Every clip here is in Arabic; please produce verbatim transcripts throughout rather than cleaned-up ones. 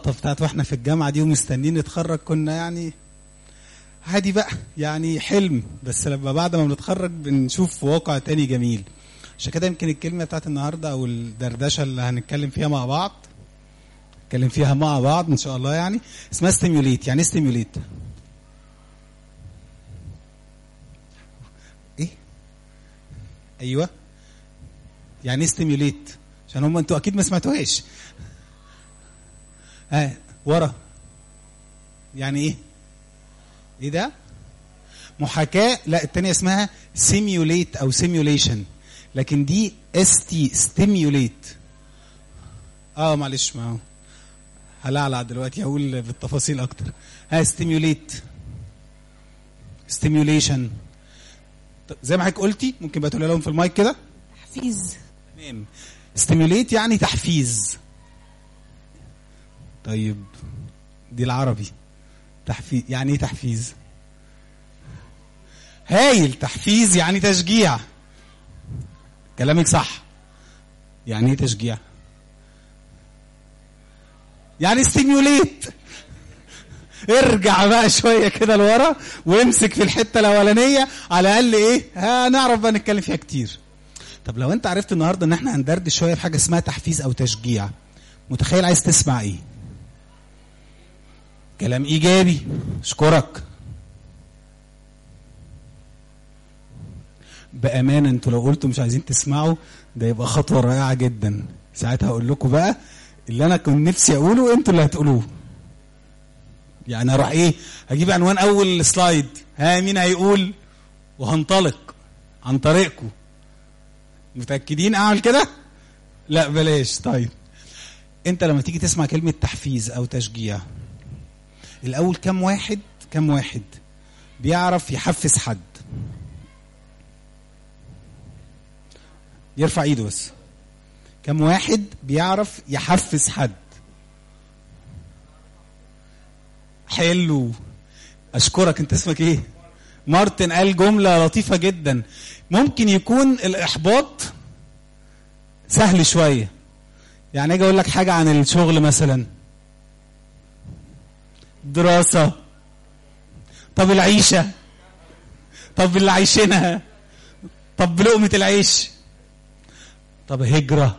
بتاعت واحنا في الجامعه دي ومستنيين نتخرج كنا يعني عادي بقى، يعني حلم، بس لما بعد ما بنتخرج بنشوف واقع تاني جميل. عشان كده يمكن الكلمه بتاعت النهارده او الدردشه اللي هنتكلم فيها مع بعض نتكلم فيها مع بعض ان شاء الله يعني اسمها ستيميوليت. يعني ايه ستيميوليت؟ ايه ايوه يعني ايه ستيميوليت؟ عشان هم انتوا اكيد ما سمعتوهاش. ها آه. ورا يعني ايه؟ ايه ده؟ محاكاة. لا التانية اسمها سيميوليت او سيميوليشن، لكن دي اس تي ستيميوليت. اه معلش ما هلعلع دلوقتي هقول بالتفاصيل اكتر. ها ستيميوليت ستيميوليشن زي ما حضرتك قلتي، ممكن بقى تقولي لهم في المايك كده. تحفيز. تمام. ستيميوليت يعني تحفيز. طيب دي العربي. تحفيز يعني ايه تحفيز؟ هايل. تحفيز يعني تشجيع. كلامك صح. يعني ايه تشجيع؟ يعني ستيميوليت. ارجع بقى شويه كده لورا وامسك في الحته الاولانيه على الاقل ايه هنعرف بقى نتكلم فيها كتير. طب لو انت عرفت النهارده ان احنا هندردش شويه في حاجه اسمها تحفيز او تشجيع، متخيل عايز تسمع ايه؟ كلام ايجابي. اشكرك. بامانه انتوا لو قلتوا مش عايزين تسمعوا ده يبقى خطوه رائعه جدا. ساعتها هقول لكم بقى اللي انا كنت نفسي اقوله انتوا اللي هتقولوه. يعني اروح ايه هجيب عنوان اول سلايد، ها مين هيقول، وهنطلق عن طريقكم. متاكدين اعمل كده؟ لا بلاش. طيب انت لما تيجي تسمع كلمه تحفيز او تشجيع، الاول كم واحد كم واحد بيعرف يحفز حد؟ يرفع ايده بس. كم واحد بيعرف يحفز حد؟ حلو. اشكرك. انت اسمك ايه؟ مارتن. قال جملة لطيفة جدا. ممكن يكون الاحباط سهل شوية. يعني اجي اقول لك حاجة عن الشغل مثلا، دراسة، طب العيشة، طب اللي عايشينها، طب لقمة العيش، طب هجرة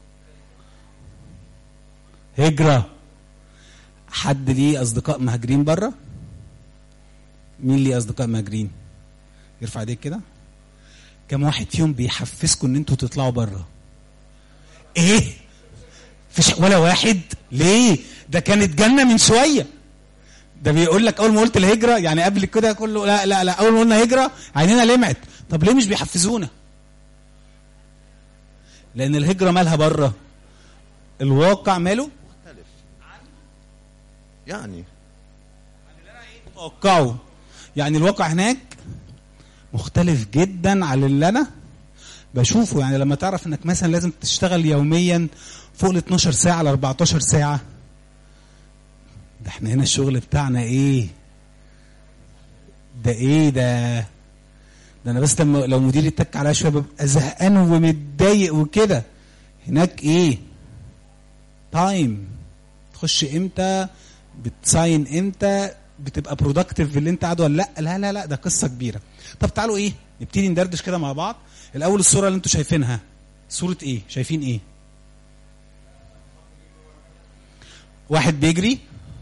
هجرة حد ليه أصدقاء مهاجرين برا؟ مين ليه أصدقاء مهاجرين؟ يرفع ايديك كده. كم واحد فيهم بيحفزكم ان انتوا تطلعوا برا؟ ايه؟ فيش ولا واحد؟ ليه؟ ده كانت جنة من شوية. ده بيقول لك اول ما قلت الهجرة يعني قبل كده كله لا لا لا اول ما قلنا هجرة عينينا لمعت. طب ليه مش بيحفزونا؟ لان الهجرة مالها برا؟ الواقع ماله مختلف يعني عن اللي انا ايه متوقعه. يعني الواقع هناك مختلف جدا عن اللي انا بشوفه. يعني لما تعرف انك مثلا لازم تشتغل يوميا فوق ال اتناشر ساعة ل اربعتاشر ساعة، ده احنا هنا الشغل بتاعنا ايه ده ايه ده ده انا بس لو مديري اتك عليا شويه ببقى زهقان ومتضايق وكده. هناك ايه؟ تايم. تخش امتى، بتساين امتى، بتبقى برودكتيف في اللي انت قاعد ولا لا. لا لا لا ده قصه كبيره. طب تعالوا ايه نبتدي ندردش كده مع بعض. الاول الصوره اللي انتوا شايفينها صوره ايه؟ شايفين ايه؟ واحد بيجري،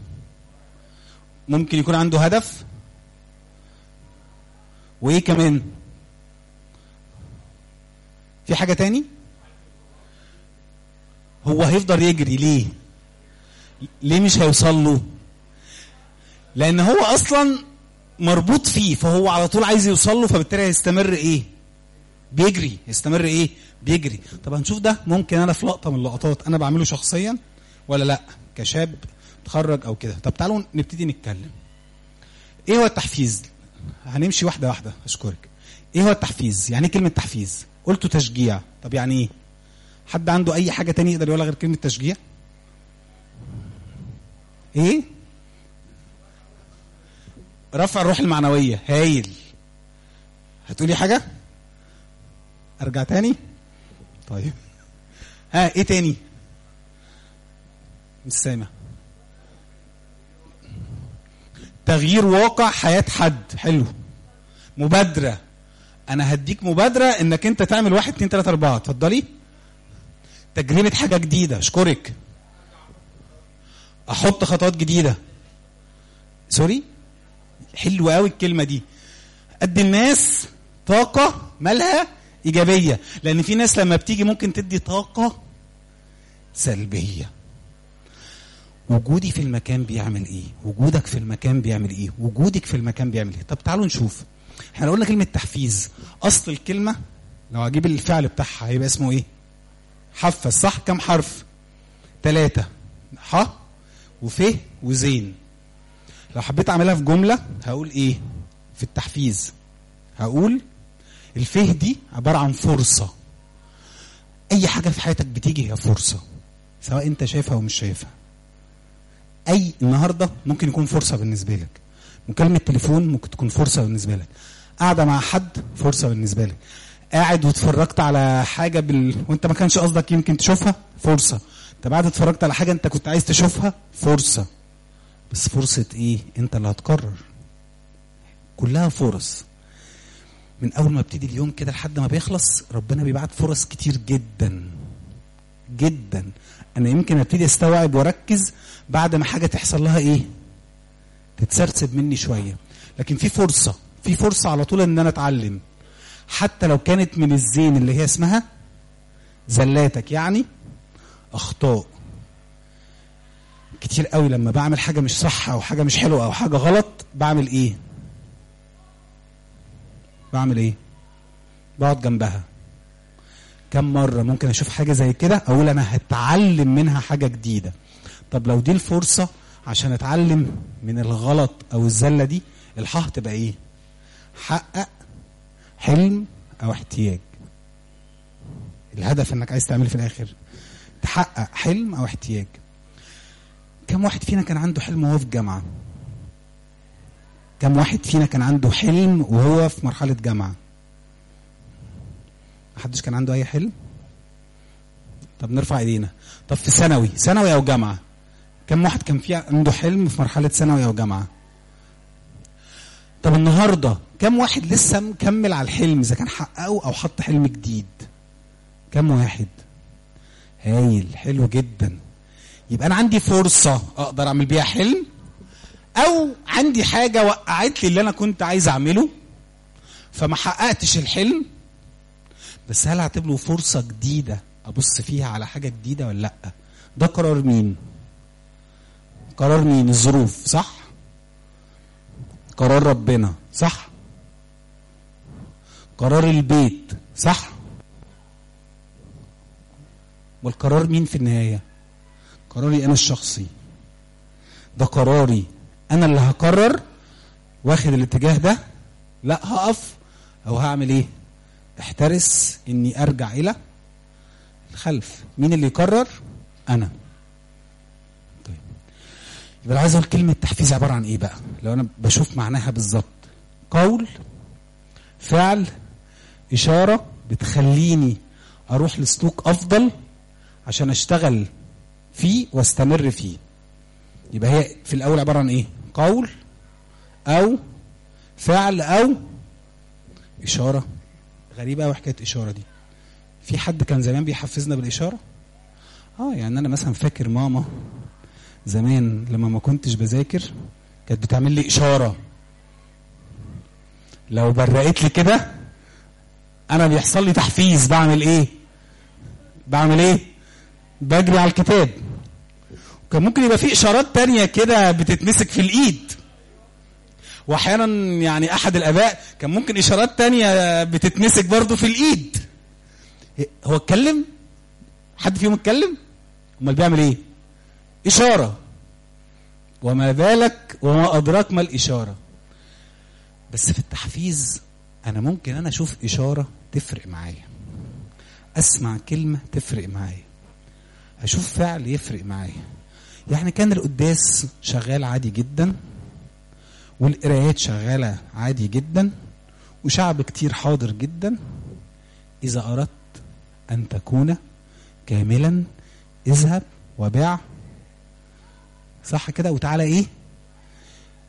ممكن يكون عنده هدف، وايه كمان؟ في حاجة تاني؟ هو هيفضل يجري ليه؟ ليه مش هيوصل له؟ لان هو اصلا مربوط فيه، فهو على طول عايز يوصل له، فبالتالي هيستمر ايه؟ بيجري. يستمر ايه؟ بيجري. طب هنشوف ده ممكن انا في لقطة من اللقطات انا بعمله شخصيا ولا لا كشاب تخرج او كده. طب تعالوا نبتدي نتكلم. ايه هو التحفيز؟ هنمشي واحدة واحدة. اشكرك. ايه هو التحفيز؟ يعني ايه كلمة تحفيز؟ قلتوا تشجيع. طب يعني ايه؟ حد عنده اي حاجة تانية يقدر يقولها غير كلمة تشجيع؟ ايه؟ رفع الروح المعنوية. هايل. هتقولي حاجة؟ ارجع تاني؟ طيب ها ايه تاني؟ مش سامع. تغيير واقع حياة حد. حلو. مبادرة، انا هديك مبادرة انك انت تعمل واحد اتنين تلاتة اربعة. اتفضلي. تجربة حاجة جديدة. اشكرك. احط خطوات جديدة. سوري. حلو قوي الكلمة دي. ادي الناس طاقة مالها ايجابية، لان في ناس لما بتيجي ممكن تدي طاقة سلبية. وجودي في المكان بيعمل ايه؟ وجودك في المكان بيعمل ايه؟ وجودك في المكان بيعمل ايه؟ طب تعالوا نشوف. احنا قلنا كلمة تحفيز، اصل الكلمة لو اجيب الفعل بتاعها هيبقى اسمه ايه؟ حفز. صح؟ كم حرف؟ ثلاثة. ح وف وزين. لو حبيت اعملها في جملة هقول ايه في التحفيز؟ هقول الفه دي عبارة عن فرصة. اي حاجة في حياتك بتيجي هي فرصة، سواء انت شايفها او مش شايفها. اي النهاردة ممكن يكون فرصة بالنسبة لك. مكالمة تليفون ممكن تكون فرصة بالنسبة لك. قاعدة مع حد فرصة بالنسبة لك. قاعد واتفرجت على حاجة بال... وانت ما كانش قصدك يمكن تشوفها، فرصة. انت بعد اتفرجت على حاجة انت كنت عايز تشوفها، فرصة. بس فرصة ايه؟ انت اللي هتقرر. كلها فرص. من اول ما ابتدي اليوم كده لحد ما بيخلص ربنا بيبعت فرص كتير جدا جدا. انا يمكن ابتدي استوعب واركز بعد ما حاجة تحصل لها ايه؟ تتسرسب مني شوية. لكن في فرصة، في فرصة على طول ان انا اتعلم، حتى لو كانت من الزين اللي هي اسمها زلاتك، يعني اخطاء. كتير قوي لما بعمل حاجة مش صح او حاجة مش حلوة او حاجة غلط بعمل ايه؟ بعمل ايه؟ بقعد جنبها. كم مرة ممكن اشوف حاجة زي كده اقول انا هتعلم منها حاجة جديدة. طب لو دي الفرصة عشان اتعلم من الغلط او الزلة دي، الحق تبقى ايه؟ حقق حلم او احتياج. الهدف انك عايز تعمل في الاخر تحقق حلم او احتياج. كم واحد فينا كان عنده حلم وهو في جامعة؟ كم واحد فينا كان عنده حلم وهو في مرحلة جامعة؟ محدش كان عنده اي حلم؟ طب نرفع ايدينا. طب في ثانوي، ثانوي او جامعة، كم واحد كان فيه عنده حلم في مرحلة ثانوي او جامعة؟ طب النهاردة كم واحد لسه مكمل على الحلم اذا كان حققه او حط حلم جديد؟ كم واحد؟ هايل، حلو جدا. يبقى انا عندي فرصة اقدر اعمل بيها حلم، او عندي حاجة وقعت لي اللي انا كنت عايز اعمله فما حققتش الحلم، بس هل اعتبره فرصة جديدة ابص فيها على حاجة جديدة ولا لا؟ ده قرار مين؟ قرار مين؟ الظروف، صح؟ قرار ربنا، صح؟ قرار البيت، صح؟ والقرار مين في النهاية؟ قراري انا الشخصي. ده قراري انا اللي هقرر واخد الاتجاه ده، لا هقف او هعمل ايه؟ احترس اني ارجع الى الخلف. مين اللي يقرر؟ انا. طيب يبقى عايز اقول كلمة تحفيز عبارة عن ايه بقى؟ لو انا بشوف معناها بالظبط، قول، فعل، اشارة بتخليني اروح لسلوك افضل عشان اشتغل فيه واستمر فيه. يبقى هي في الاول عبارة عن ايه؟ قول او فعل او اشارة. غريبة قوي حكاية اشارة دي. في حد كان زمان بيحفزنا بالاشارة؟ اه يعني انا مثلا فاكر ماما زمان لما ما كنتش بذاكر كانت بتعمل لي اشارة. لو برقت لي كده انا بيحصل لي تحفيز. بعمل ايه؟ بعمل ايه؟ بجري على الكتاب. وكان ممكن يبقى في اشارات تانية كده بتتمسك في الايد، واحيانا يعني احد الاباء كان ممكن اشارات تانية بتتمسك برضو في الايد. هو اتكلم؟ حد فيهم اتكلم؟ امال بيعمل ايه؟ اشارة. وما بالك وما ادراك ما الاشارة. بس في التحفيز انا ممكن انا اشوف اشارة تفرق معايا، اسمع كلمة تفرق معايا، اشوف فعل يفرق معايا. يعني كان القداس شغال عادي جدا، والقرايات شغالة عادي جدا، وشعب كتير حاضر جدا. إذا أردت أن تكون كاملا اذهب وبيع، صح كده، وتعالى إيه؟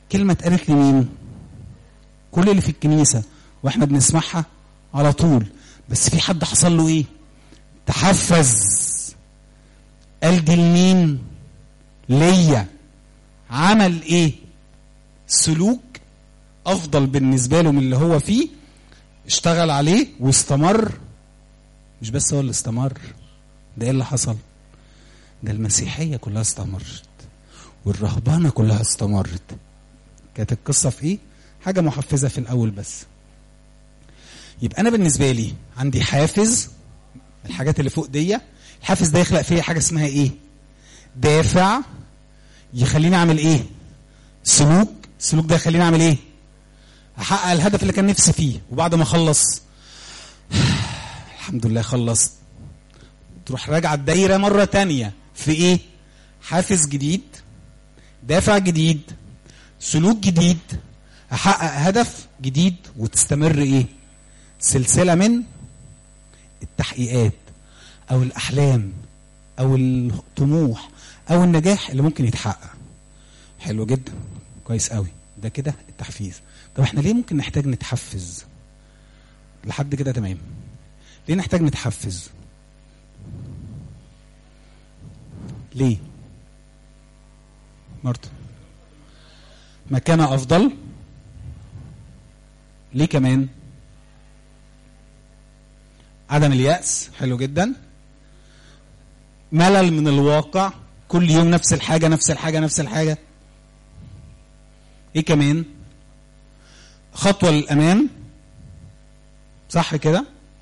كلمة اتقالت لمين؟ كل اللي في الكنيسة واحنا بنسمعها على طول، بس في حد حصل له ايه؟ تحفز. قال دي لمين؟ ليا. عمل ايه؟ سلوك افضل بالنسبة له من اللي هو فيه، اشتغل عليه واستمر. مش بس هو اللي استمر، ده ايه اللي حصل؟ ده المسيحية كلها استمرت والرهبانة كلها استمرت. كانت القصة في ايه؟ حاجة محفزة في الاول بس. يبقى انا بالنسبة لي عندي حافز، الحاجات اللي فوق دي، الحافز ده يخلق فيها حاجة اسمها ايه؟ دافع يخليني اعمل ايه؟ سلوك. السلوك ده يخليني اعمل ايه؟ احقق الهدف اللي كان نفسي فيه. وبعد ما اخلص الحمد لله خلصت، تروح راجع الدايرة مرة تانية في ايه؟ حافز جديد، دافع جديد، سلوك جديد، احقق هدف جديد، وتستمر ايه؟ سلسلة من التحقيقات او الاحلام او الطموح او النجاح اللي ممكن يتحقق. حلو جدا، كويس قوي، ده كده التحفيز. طب احنا ليه ممكن نحتاج نتحفز؟ لحد كده تمام. ليه نحتاج نتحفز؟ ليه؟ مرت مكانة افضل. ليه كمان؟ عدم اليأس. حلو جدا. ملل من الواقع، كل يوم نفس الحاجة نفس الحاجة نفس الحاجة. ايه كمان؟ خطوة للأمام. صح كده؟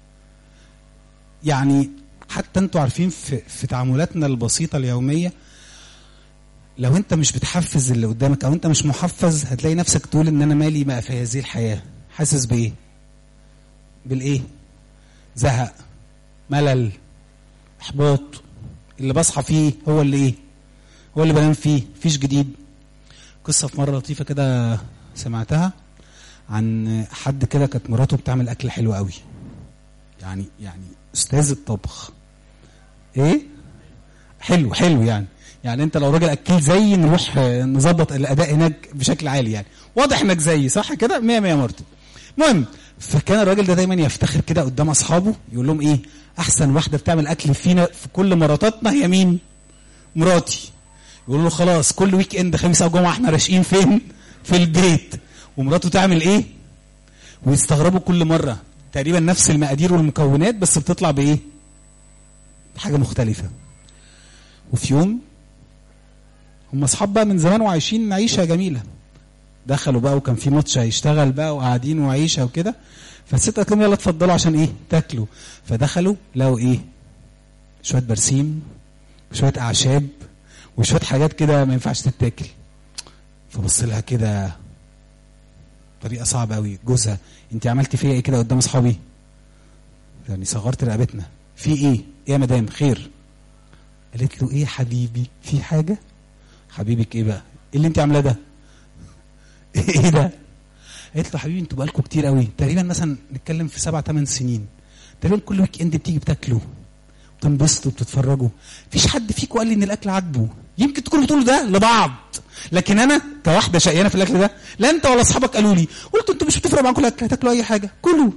يعني حتى انتوا عارفين في, في تعاملاتنا البسيطة اليومية، لو انت مش بتحفز اللي قدامك او انت مش محفز، هتلاقي نفسك تقول ان انا مالي بقى في هذه الحياة. حاسس بايه؟ بالايه؟ زهق، ملل، احباط. اللي بصحى فيه هو اللي ايه؟ هو اللي بنام فيه، مفيش جديد. قصة في مرة لطيفة كده سمعتها عن حد كده، كانت مراته بتعمل اكل حلو قوي، يعني يعني استاذ الطبخ. ايه حلو حلو يعني يعني انت لو راجل اكيل زي نروح نظبط الاداء هناك بشكل عالي. يعني واضح انك زي صح كده مية مية مرتب. المهم، فكان الراجل ده دايما يفتخر كده قدام اصحابه، يقول لهم ايه؟ احسن واحده بتعمل اكل فينا في كل مراتاتنا هي مين؟ مراتي. يقول له خلاص كل ويك اند خميس او جمعه احنا راشقين فين؟ في البيت. ومراته تعمل ايه؟ ويستغربوا كل مره تقريبا نفس المقادير والمكونات، بس بتطلع بايه؟ حاجه مختلفه. وفي يوم هم اصحاب بقى من زمان وعايشين عيشه جميله، دخلوا بقى وكان في ماتش هيشتغل بقى وقاعدين وعيشه وكده، فالست قالت لهم يلا اتفضلوا عشان ايه؟ تاكلوا. فدخلوا لقوا ايه؟ شويه برسيم وشويه اعشاب وشويه حاجات كده ما ينفعش تتاكل. فبص لها كده طريقه صعبه قوي. جوزها: انت عملتي فيا ايه كده قدام اصحابي؟ يعني صغرت رقبتنا. في ايه؟ ايه يا مدام؟ خير. قالت له: ايه حبيبي؟ في حاجه؟ حبيبك ايه بقى؟ ايه اللي انت عاملاه ده؟ ايه ده؟ قالت له: حبيبي انتوا بقالكم كتير قوي، تقريبا مثلا نتكلم في سبع ثمان سنين، تقريبا كل ويك اند بتيجي بتاكلوا وتنبسطوا وبتتفرجوا. مفيش حد فيكم قال لي ان الاكل عاجبه. يمكن تكونوا بتقولوا ده لبعض، لكن انا كواحده شقيانه في الاكل ده، لا انت ولا اصحابك قالوا لي. قلت انتوا مش بتفرق معاكم الاكل، هتاكلوا اي حاجه كلوا.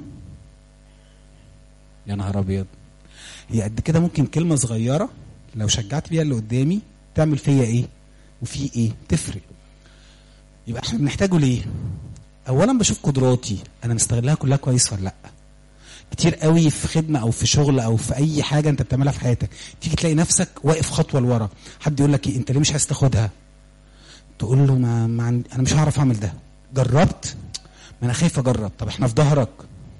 يا نهار ابيض. هي قد كده ممكن كلمه صغيره لو شجعت بيها اللي قدامي تعمل فيا ايه وفي ايه، تفرق. يبقى احنا بنحتاجه ليه؟ اولا بشوف قدراتي انا مستغلها كلها كويس ولا لا. كتير قوي في خدمه او في شغل او في اي حاجه انت بتعملها في حياتك، تيجي تلاقي نفسك واقف خطوه لورا. حد يقول لك ايه؟ انت ليه مش عايز تاخدها؟ تقول له ما, ما عن... انا مش هعرف اعمل ده. جربت؟ ما انا خايف اجرب. طب احنا في ظهرك.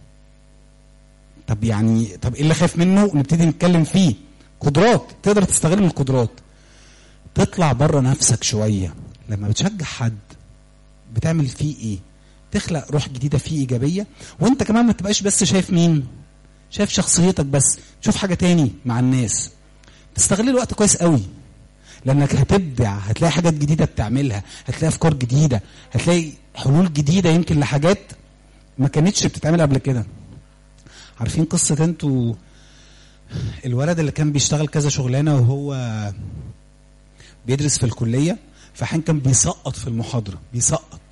طب يعني طب ايه اللي خايف منه؟ نبتدي نتكلم فيه. قدرات، تقدر تستغل القدرات. تطلع بره نفسك شويه. لما بتشجع حد بتعمل فيه ايه؟ تخلق روح جديده فيه ايجابيه، وانت كمان ما تبقاش بس شايف مين؟ شايف شخصيتك بس، شوف حاجه تاني مع الناس. تستغل الوقت كويس قوي، لانك هتبدع، هتلاقي حاجات جديده بتعملها، هتلاقي افكار جديده، هتلاقي حلول جديده يمكن لحاجات ما كانتش بتتعمل قبل كده. عارفين قصه انتوا الولد اللي كان بيشتغل كذا شغلانه وهو بيدرس في الكليه، فحين كان بيسقط في المحاضره، بيسقط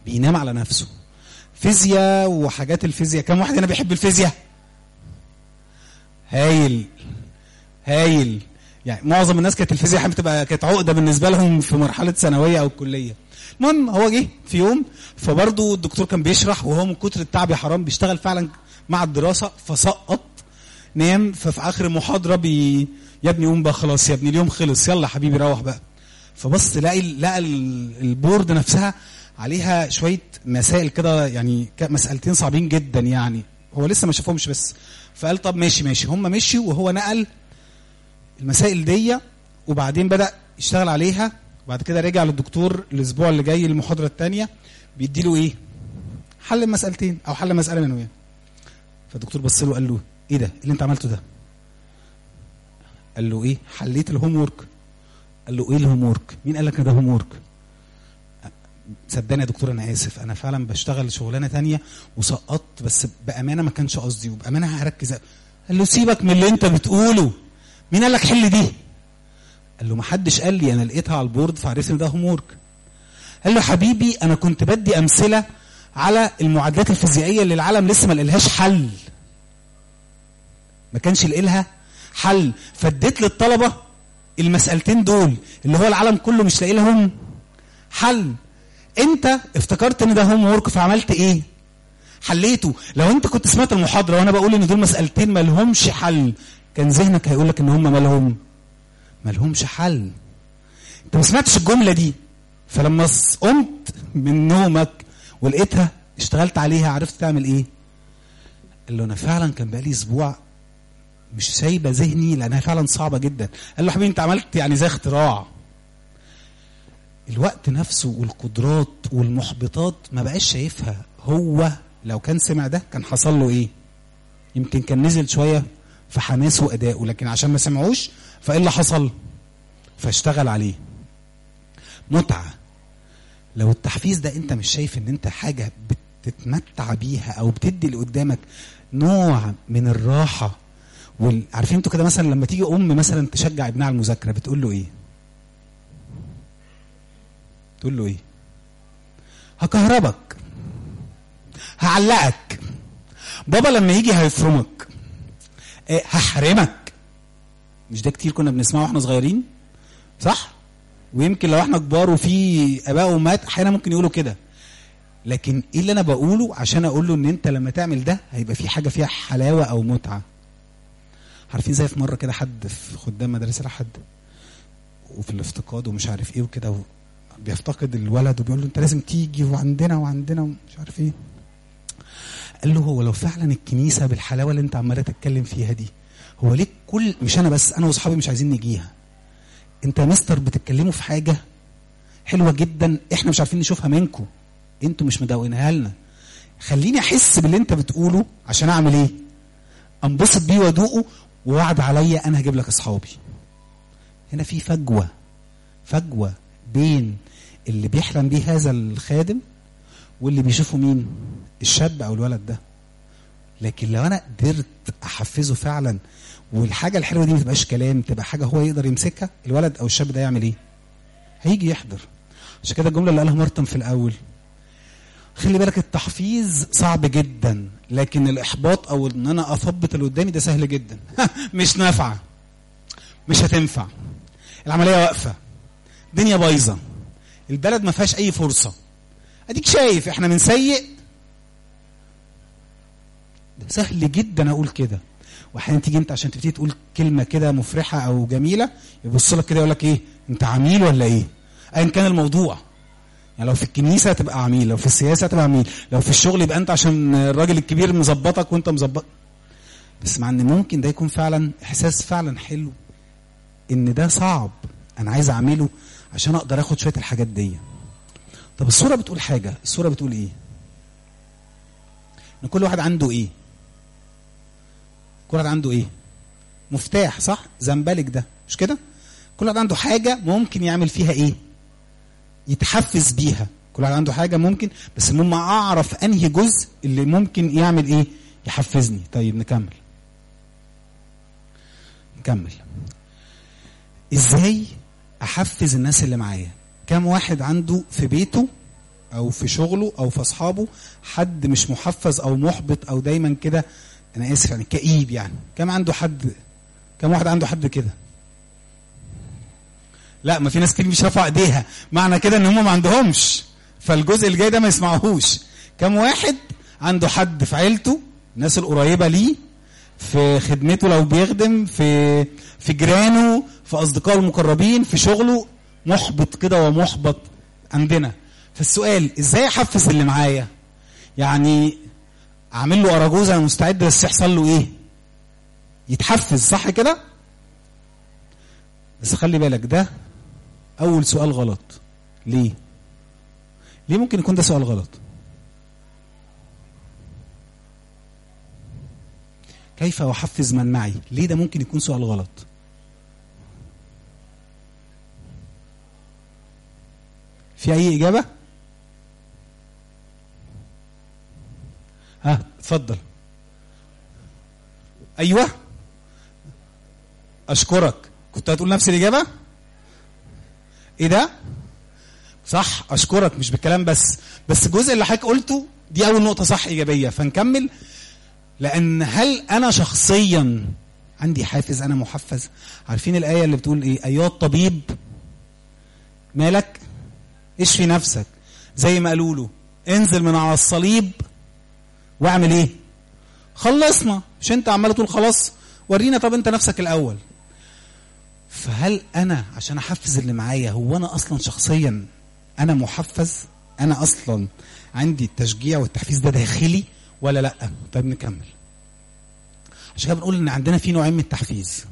بينام على نفسه. فيزياء وحاجات الفيزياء، كم واحد هنا بيحب الفيزياء؟ هايل هايل. يعني معظم الناس كانت الفيزياء بتبقى كانت عقده بالنسبه لهم في مرحله ثانويه او الكليه. المهم هو جه في يوم، فبرضه الدكتور كان بيشرح وهو من كتر التعب يا حرام بيشتغل فعلا مع الدراسه، فسقط نام. ففي اخر المحاضره بي يا ابني قوم بقى خلاص يا ابني اليوم خلص يلا حبيبي روح بقى. فبص لقى لقى البورد نفسها عليها شويه مسائل كده، يعني مسألتين صعبين جدا، يعني هو لسه ما شافهمش بس. فقال طب ماشي ماشي. هم مشيوا وهو نقل المسائل دي وبعدين بدأ يشتغل عليها. وبعد كده رجع للدكتور الاسبوع اللي جاي المحاضره الثانيه بيديله ايه؟ حل المسألتين او حل مسأله منهم يعني. فالدكتور بص له قال له ايه ده؟ ايه اللي انت عملته ده؟ قال له ايه؟ حليت الهوم ورك. قال له ايه الهوم ورك؟ مين قال لك ده هوم ورك؟ صدقني يا دكتور انا اسف، انا فعلا بشتغل شغلانه تانية وسقطت، بس بامانه ما كانش قصدي وبامانه هركز. قال له سيبك من اللي انت بتقوله، مين قال لك حل دي؟ قال له ما حدش قال لي، انا لقيتها على البورد فعرفت ان ده هوم ورك. قال له حبيبي انا كنت بدي امثله على المعادلات الفيزيائيه اللي العالم لسه ما لقالهاش حل، ما كانش لاقي لها حل، فاديت للطلبه المسألتين دول اللي هو العالم كله مش لاقي لهم حل. انت افتكرت ان ده هوم ورك فعملت ايه؟ حليته. لو انت كنت سمعت المحاضره وانا بقول ان دول مسألتين ما لهمش حل، كان ذهنك هيقول لك ان هم ما لهم ما لهمش حل. انت ما سمعتش الجمله دي، فلما قمت من نومك ولقيتها اشتغلت عليها عرفت تعمل ايه؟ قال له انا فعلا كان بقالي اسبوع مش سايبه ذهني لانها فعلا صعبه جدا. قال له حبيبي انت عملت يعني زي اختراع. الوقت نفسه والقدرات والمحبطات ما بقاش شايفها. هو لو كان سمع ده كان حصل له ايه؟ يمكن كان نزل شويه في حماسه وادائه، لكن عشان ما سمعوش فايه اللي حصل؟ فاشتغل عليه. متعه. لو التحفيز ده انت مش شايف ان انت حاجه بتتمتع بيها او بتدي اللي قدامك نوع من الراحه، وعارفين انتوا كده مثلا لما تيجي ام مثلا تشجع ابنها على المذاكره بتقول له ايه؟ تقول له ايه؟ هكهربك، هعلقك، بابا لما يجي هيفرمك، إيه هحرمك. مش ده كتير كنا بنسمعه واحنا صغيرين؟ صح؟ ويمكن لو احنا كبار وفي اباء وامهات احيانا ممكن يقولوا كده، لكن ايه اللي انا بقوله عشان اقول له ان انت لما تعمل ده هيبقى في حاجه فيها حلاوه او متعه. عارفين زي في مره كده حد في خدام مدرسه حد وفي الافتقاد ومش عارف ايه وكده بيفتقد الولد وبيقول له انت لازم تيجي وعندنا وعندنا ومش عارف ايه. قال له هو لو فعلا الكنيسه بالحلاوه اللي انت عماله تتكلم فيها دي، هو ليه كل مش انا بس انا واصحابي مش عايزين نجيها؟ انت يا مستر بتتكلموا في حاجه حلوه جدا احنا مش عارفين نشوفها منكم، انتوا مش مدونها لنا. خليني احس باللي انت بتقوله عشان اعمل ايه؟ انبسط بيه وادوقه، ووعد عليا انا هجيب لك اصحابي. هنا في فجوه فجوه بين اللي بيحلم بيه هذا الخادم واللي بيشوفه مين؟ الشاب او الولد ده. لكن لو انا قدرت احفزه فعلا والحاجه الحلوه دي ما تبقاش كلام، تبقى حاجه هو يقدر يمسكها، الولد او الشاب ده يعمل ايه؟ هيجي يحضر. عشان كده الجمله اللي قالها مرتم في الاول، خلي بالك التحفيز صعب جدا لكن الاحباط او ان انا اثبط اللي قدامي ده سهل جدا. مش نافعه، مش هتنفع، العمليه واقفه، الدنيا بايظه، البلد ما فيهاش اي فرصه، اديك شايف احنا من سيء. ده سهل جدا اقول كده. واحيانا تيجي انت عشان تبتدي تقول كلمه كده مفرحه او جميله يبص لك كده يقول لك ايه؟ انت عميل ولا ايه؟ ايا كان الموضوع. يعني لو في الكنيسه هتبقى عميل، لو في السياسه هتبقى عميل، لو في الشغل يبقى انت عشان الراجل الكبير مظبطك وانت مظبط. بس مع ان ممكن ده يكون فعلا احساس فعلا حلو ان ده صعب انا عايز اعمله عشان اقدر اخد شويه الحاجات دي. طب الصوره بتقول حاجه، الصوره بتقول ايه؟ ان كل واحد عنده ايه؟ كل واحد عنده ايه؟ مفتاح، صح؟ زنبلك ده مش كده؟ كل واحد عنده حاجه ممكن يعمل فيها ايه؟ يتحفز بيها. كل واحد عنده حاجه ممكن، بس المهم اعرف انهي جزء اللي ممكن يعمل ايه؟ يحفزني. طيب نكمل نكمل ازاي احفز الناس اللي معايا؟ كم واحد عنده في بيته او في شغله او في اصحابه حد مش محفز او محبط او دايما كده، انا اسف يعني كئيب؟ يعني كم عنده حد، كم واحد عنده حد كده؟ لا، ما في ناس كتير مش رافعه ايديها، معنى كده ان هم ما عندهمش، فالجزء الجاي ده ما يسمعوهوش. كم واحد عنده حد في عيلته، الناس القريبه ليه، في خدمته لو بيخدم، في في جيرانه، في اصدقائه المقربين، في شغله محبط كده ومحبط عندنا؟ فالسؤال ازاي احفز اللي معايا؟ يعني اعمل له اراجوز انا مستعد، بس يحصل له ايه؟ يتحفز، صح كده؟ بس خلي بالك ده اول سؤال غلط. ليه؟ ليه ممكن يكون ده سؤال غلط؟ كيف احفز من معي؟ ليه ده ممكن يكون سؤال غلط؟ في اي اجابه؟ ها اتفضل. ايوه اشكرك، كنت هتقول نفس الاجابه. ايه ده؟ صح، اشكرك، مش بالكلام بس بس الجزء اللي حضرتك قلته دي اول نقطه صح ايجابيه، فنكمل. لان هل انا شخصيا عندي حافز؟ انا محفز؟ عارفين الايه اللي بتقول ايه؟ ايها الطبيب مالك اشفي نفسك، زي ما قالوا له انزل من على الصليب واعمل ايه؟ خلصنا. مش انت عمال تقول خلاص؟ ورينا طب انت نفسك الاول. فهل انا عشان احفز اللي معايا، هو انا اصلا شخصيا انا محفز؟ انا اصلا عندي التشجيع والتحفيز ده داخلي ولا لا؟ طيب نكمل. عشان كده بنقول ان عندنا في نوعين من التحفيز.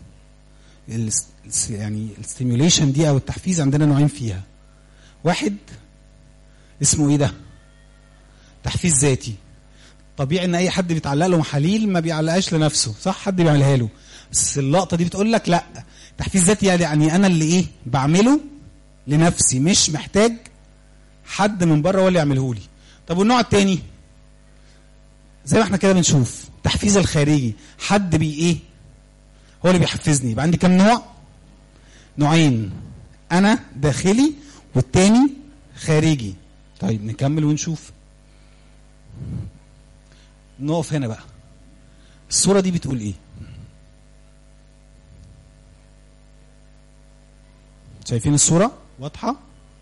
يعني الستيميوليشن دي او التحفيز عندنا نوعين فيها. واحد اسمه ايه ده؟ تحفيز ذاتي. طبيعي ان اي حد بيتعلق له محاليل ما بيعلقهاش لنفسه، صح؟ حد بيعملها له. بس اللقطه دي بتقول لك لا، تحفيز ذاتي يعني انا اللي ايه؟ بعمله لنفسي، مش محتاج حد من بره هو اللي يعمله لي. طب والنوع الثاني زي ما احنا كده بنشوف، التحفيز الخارجي، حد بي ايه؟ هو اللي بيحفزني. يبقى عندي كم نوع؟ نوعين، انا داخلي والتاني خارجي. طيب نكمل ونشوف. نقف هنا بقى. الصورة دي بتقول ايه؟ شايفين الصورة؟ واضحة؟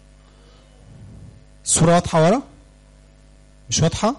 الصورة واضحة ورا؟ مش واضحة؟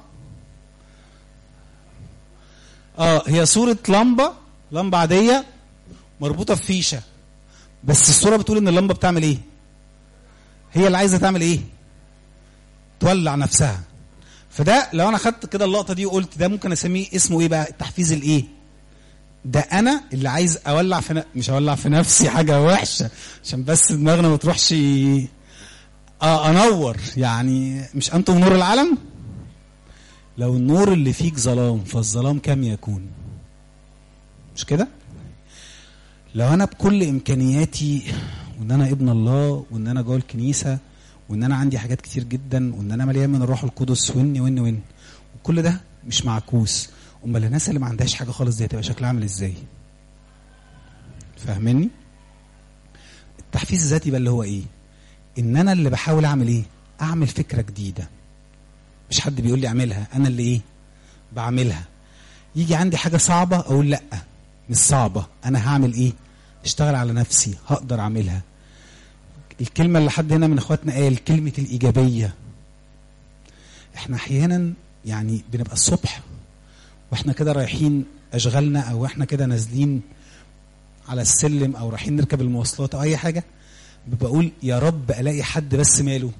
اه هي صورة لمبة، لمبة عادية مربوطة في فيشة، بس الصورة بتقول ان اللمبة بتعمل ايه؟ هي اللي عايزة تعمل ايه؟ تولع نفسها. فده لو انا خدت كده اللقطة دي وقلت ده ممكن اسميه اسمه ايه بقى؟ التحفيز الايه؟ ده انا اللي عايز اولع في ن... مش اولع في نفسي حاجة وحشة عشان بس دماغنا ما تروحش. اه انور، يعني مش انتم نور العالم؟ لو النور اللي فيك ظلام فالظلام كم يكون؟ مش كده؟ لو انا بكل امكانياتي وان انا ابن الله وان انا جوه الكنيسه وان انا عندي حاجات كتير جدا وان انا مليان من الروح القدس وان وان وان وكل ده مش معكوس، امال الناس اللي ما عندهاش حاجه خالص دي هتبقى شكلها عامل ازاي؟ فاهمني؟ التحفيز الذاتي بقى اللي هو ايه؟ ان انا اللي بحاول اعمل ايه؟ اعمل فكره جديده، مش حد بيقول لي اعملها، انا اللي ايه؟ بعملها. يجي عندي حاجه صعبه اقول لا مش صعبه، انا هعمل ايه؟ اشتغل على نفسي، هقدر اعملها. الكلمه اللي حد هنا من اخواتنا قال كلمه الايجابيه. احنا احيانا يعني بنبقى الصبح واحنا كده رايحين اشغالنا او احنا كده نازلين على السلم او رايحين نركب المواصلات او اي حاجه، بقول يا رب الاقي حد بس ماله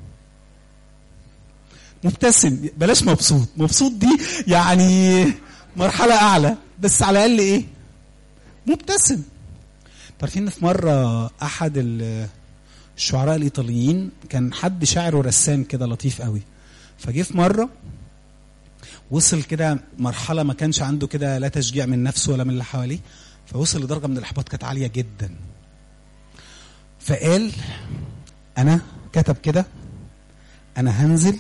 مبتسم، بلاش مبسوط، مبسوط دي يعني مرحله اعلى، بس على الاقل ايه؟ مبتسم. عارفين في مره احد الشعراء الايطاليين كان حد شاعر ورسام كده لطيف قوي، فجه في مره وصل كده مرحله ما كانش عنده كده لا تشجيع من نفسه ولا من اللي حواليه، فوصل لدرجه من الاحباط كانت عاليه جدا. فقال انا كتب كده انا هنزل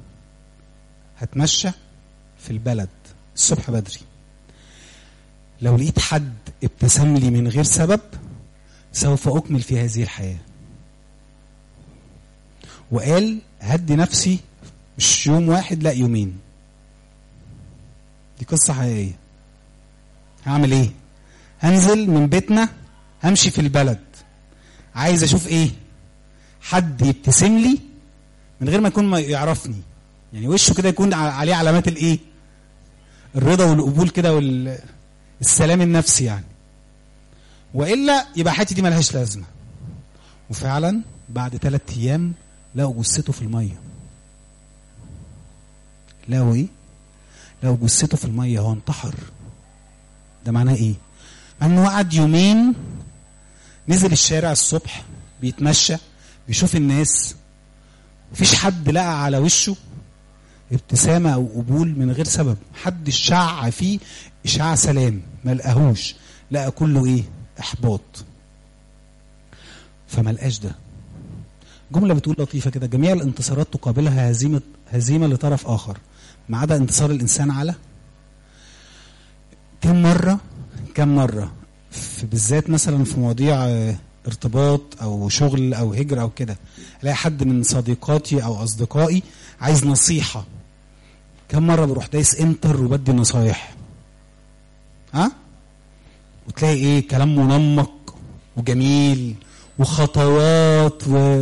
هتمشى في البلد الصبح بدري، لو لقيت حد ابتسم لي من غير سبب سوف أكمل في هذه الحياة. وقال هدي نفسي مش يوم واحد، لا يومين. دي قصة حقيقية. هعمل ايه؟ هنزل من بيتنا، همشي في البلد، عايز اشوف ايه؟ حد يبتسم لي من غير ما يكون ما يعرفني، يعني وشه كده يكون عليه علامات الايه؟ الرضا والقبول كده والسلام النفسي يعني. والا يبقى حياتي دي ملهاش لازمه. وفعلا بعد ثلاث ايام لقوا جثته في الميه. لقوا ايه؟ لقوا جثته في الميه، هو انتحر. ده معناه ايه؟ انه قعد يومين نزل الشارع الصبح بيتمشى بيشوف الناس، مفيش حد لقى على وشه ابتسامه او قبول من غير سبب، حد شع فيه اشعاع سلام، ما لقاهوش، لقى كله ايه؟ احباط. فما لقاش ده. جمله بتقول لطيفه كده: جميع الانتصارات تقابلها هزيمه هزيمه لطرف اخر ما عدا انتصار الانسان على. كم مره كم مره في بالذات مثلا في مواضيع ارتباط او شغل او هجره او كده، الاقي حد من صديقاتي او اصدقائي عايز نصيحه، كم مره بروح دايس انتر وبدي نصايح؟ ها؟ وتلاقي ايه؟ كلام منمق وجميل وخطوات و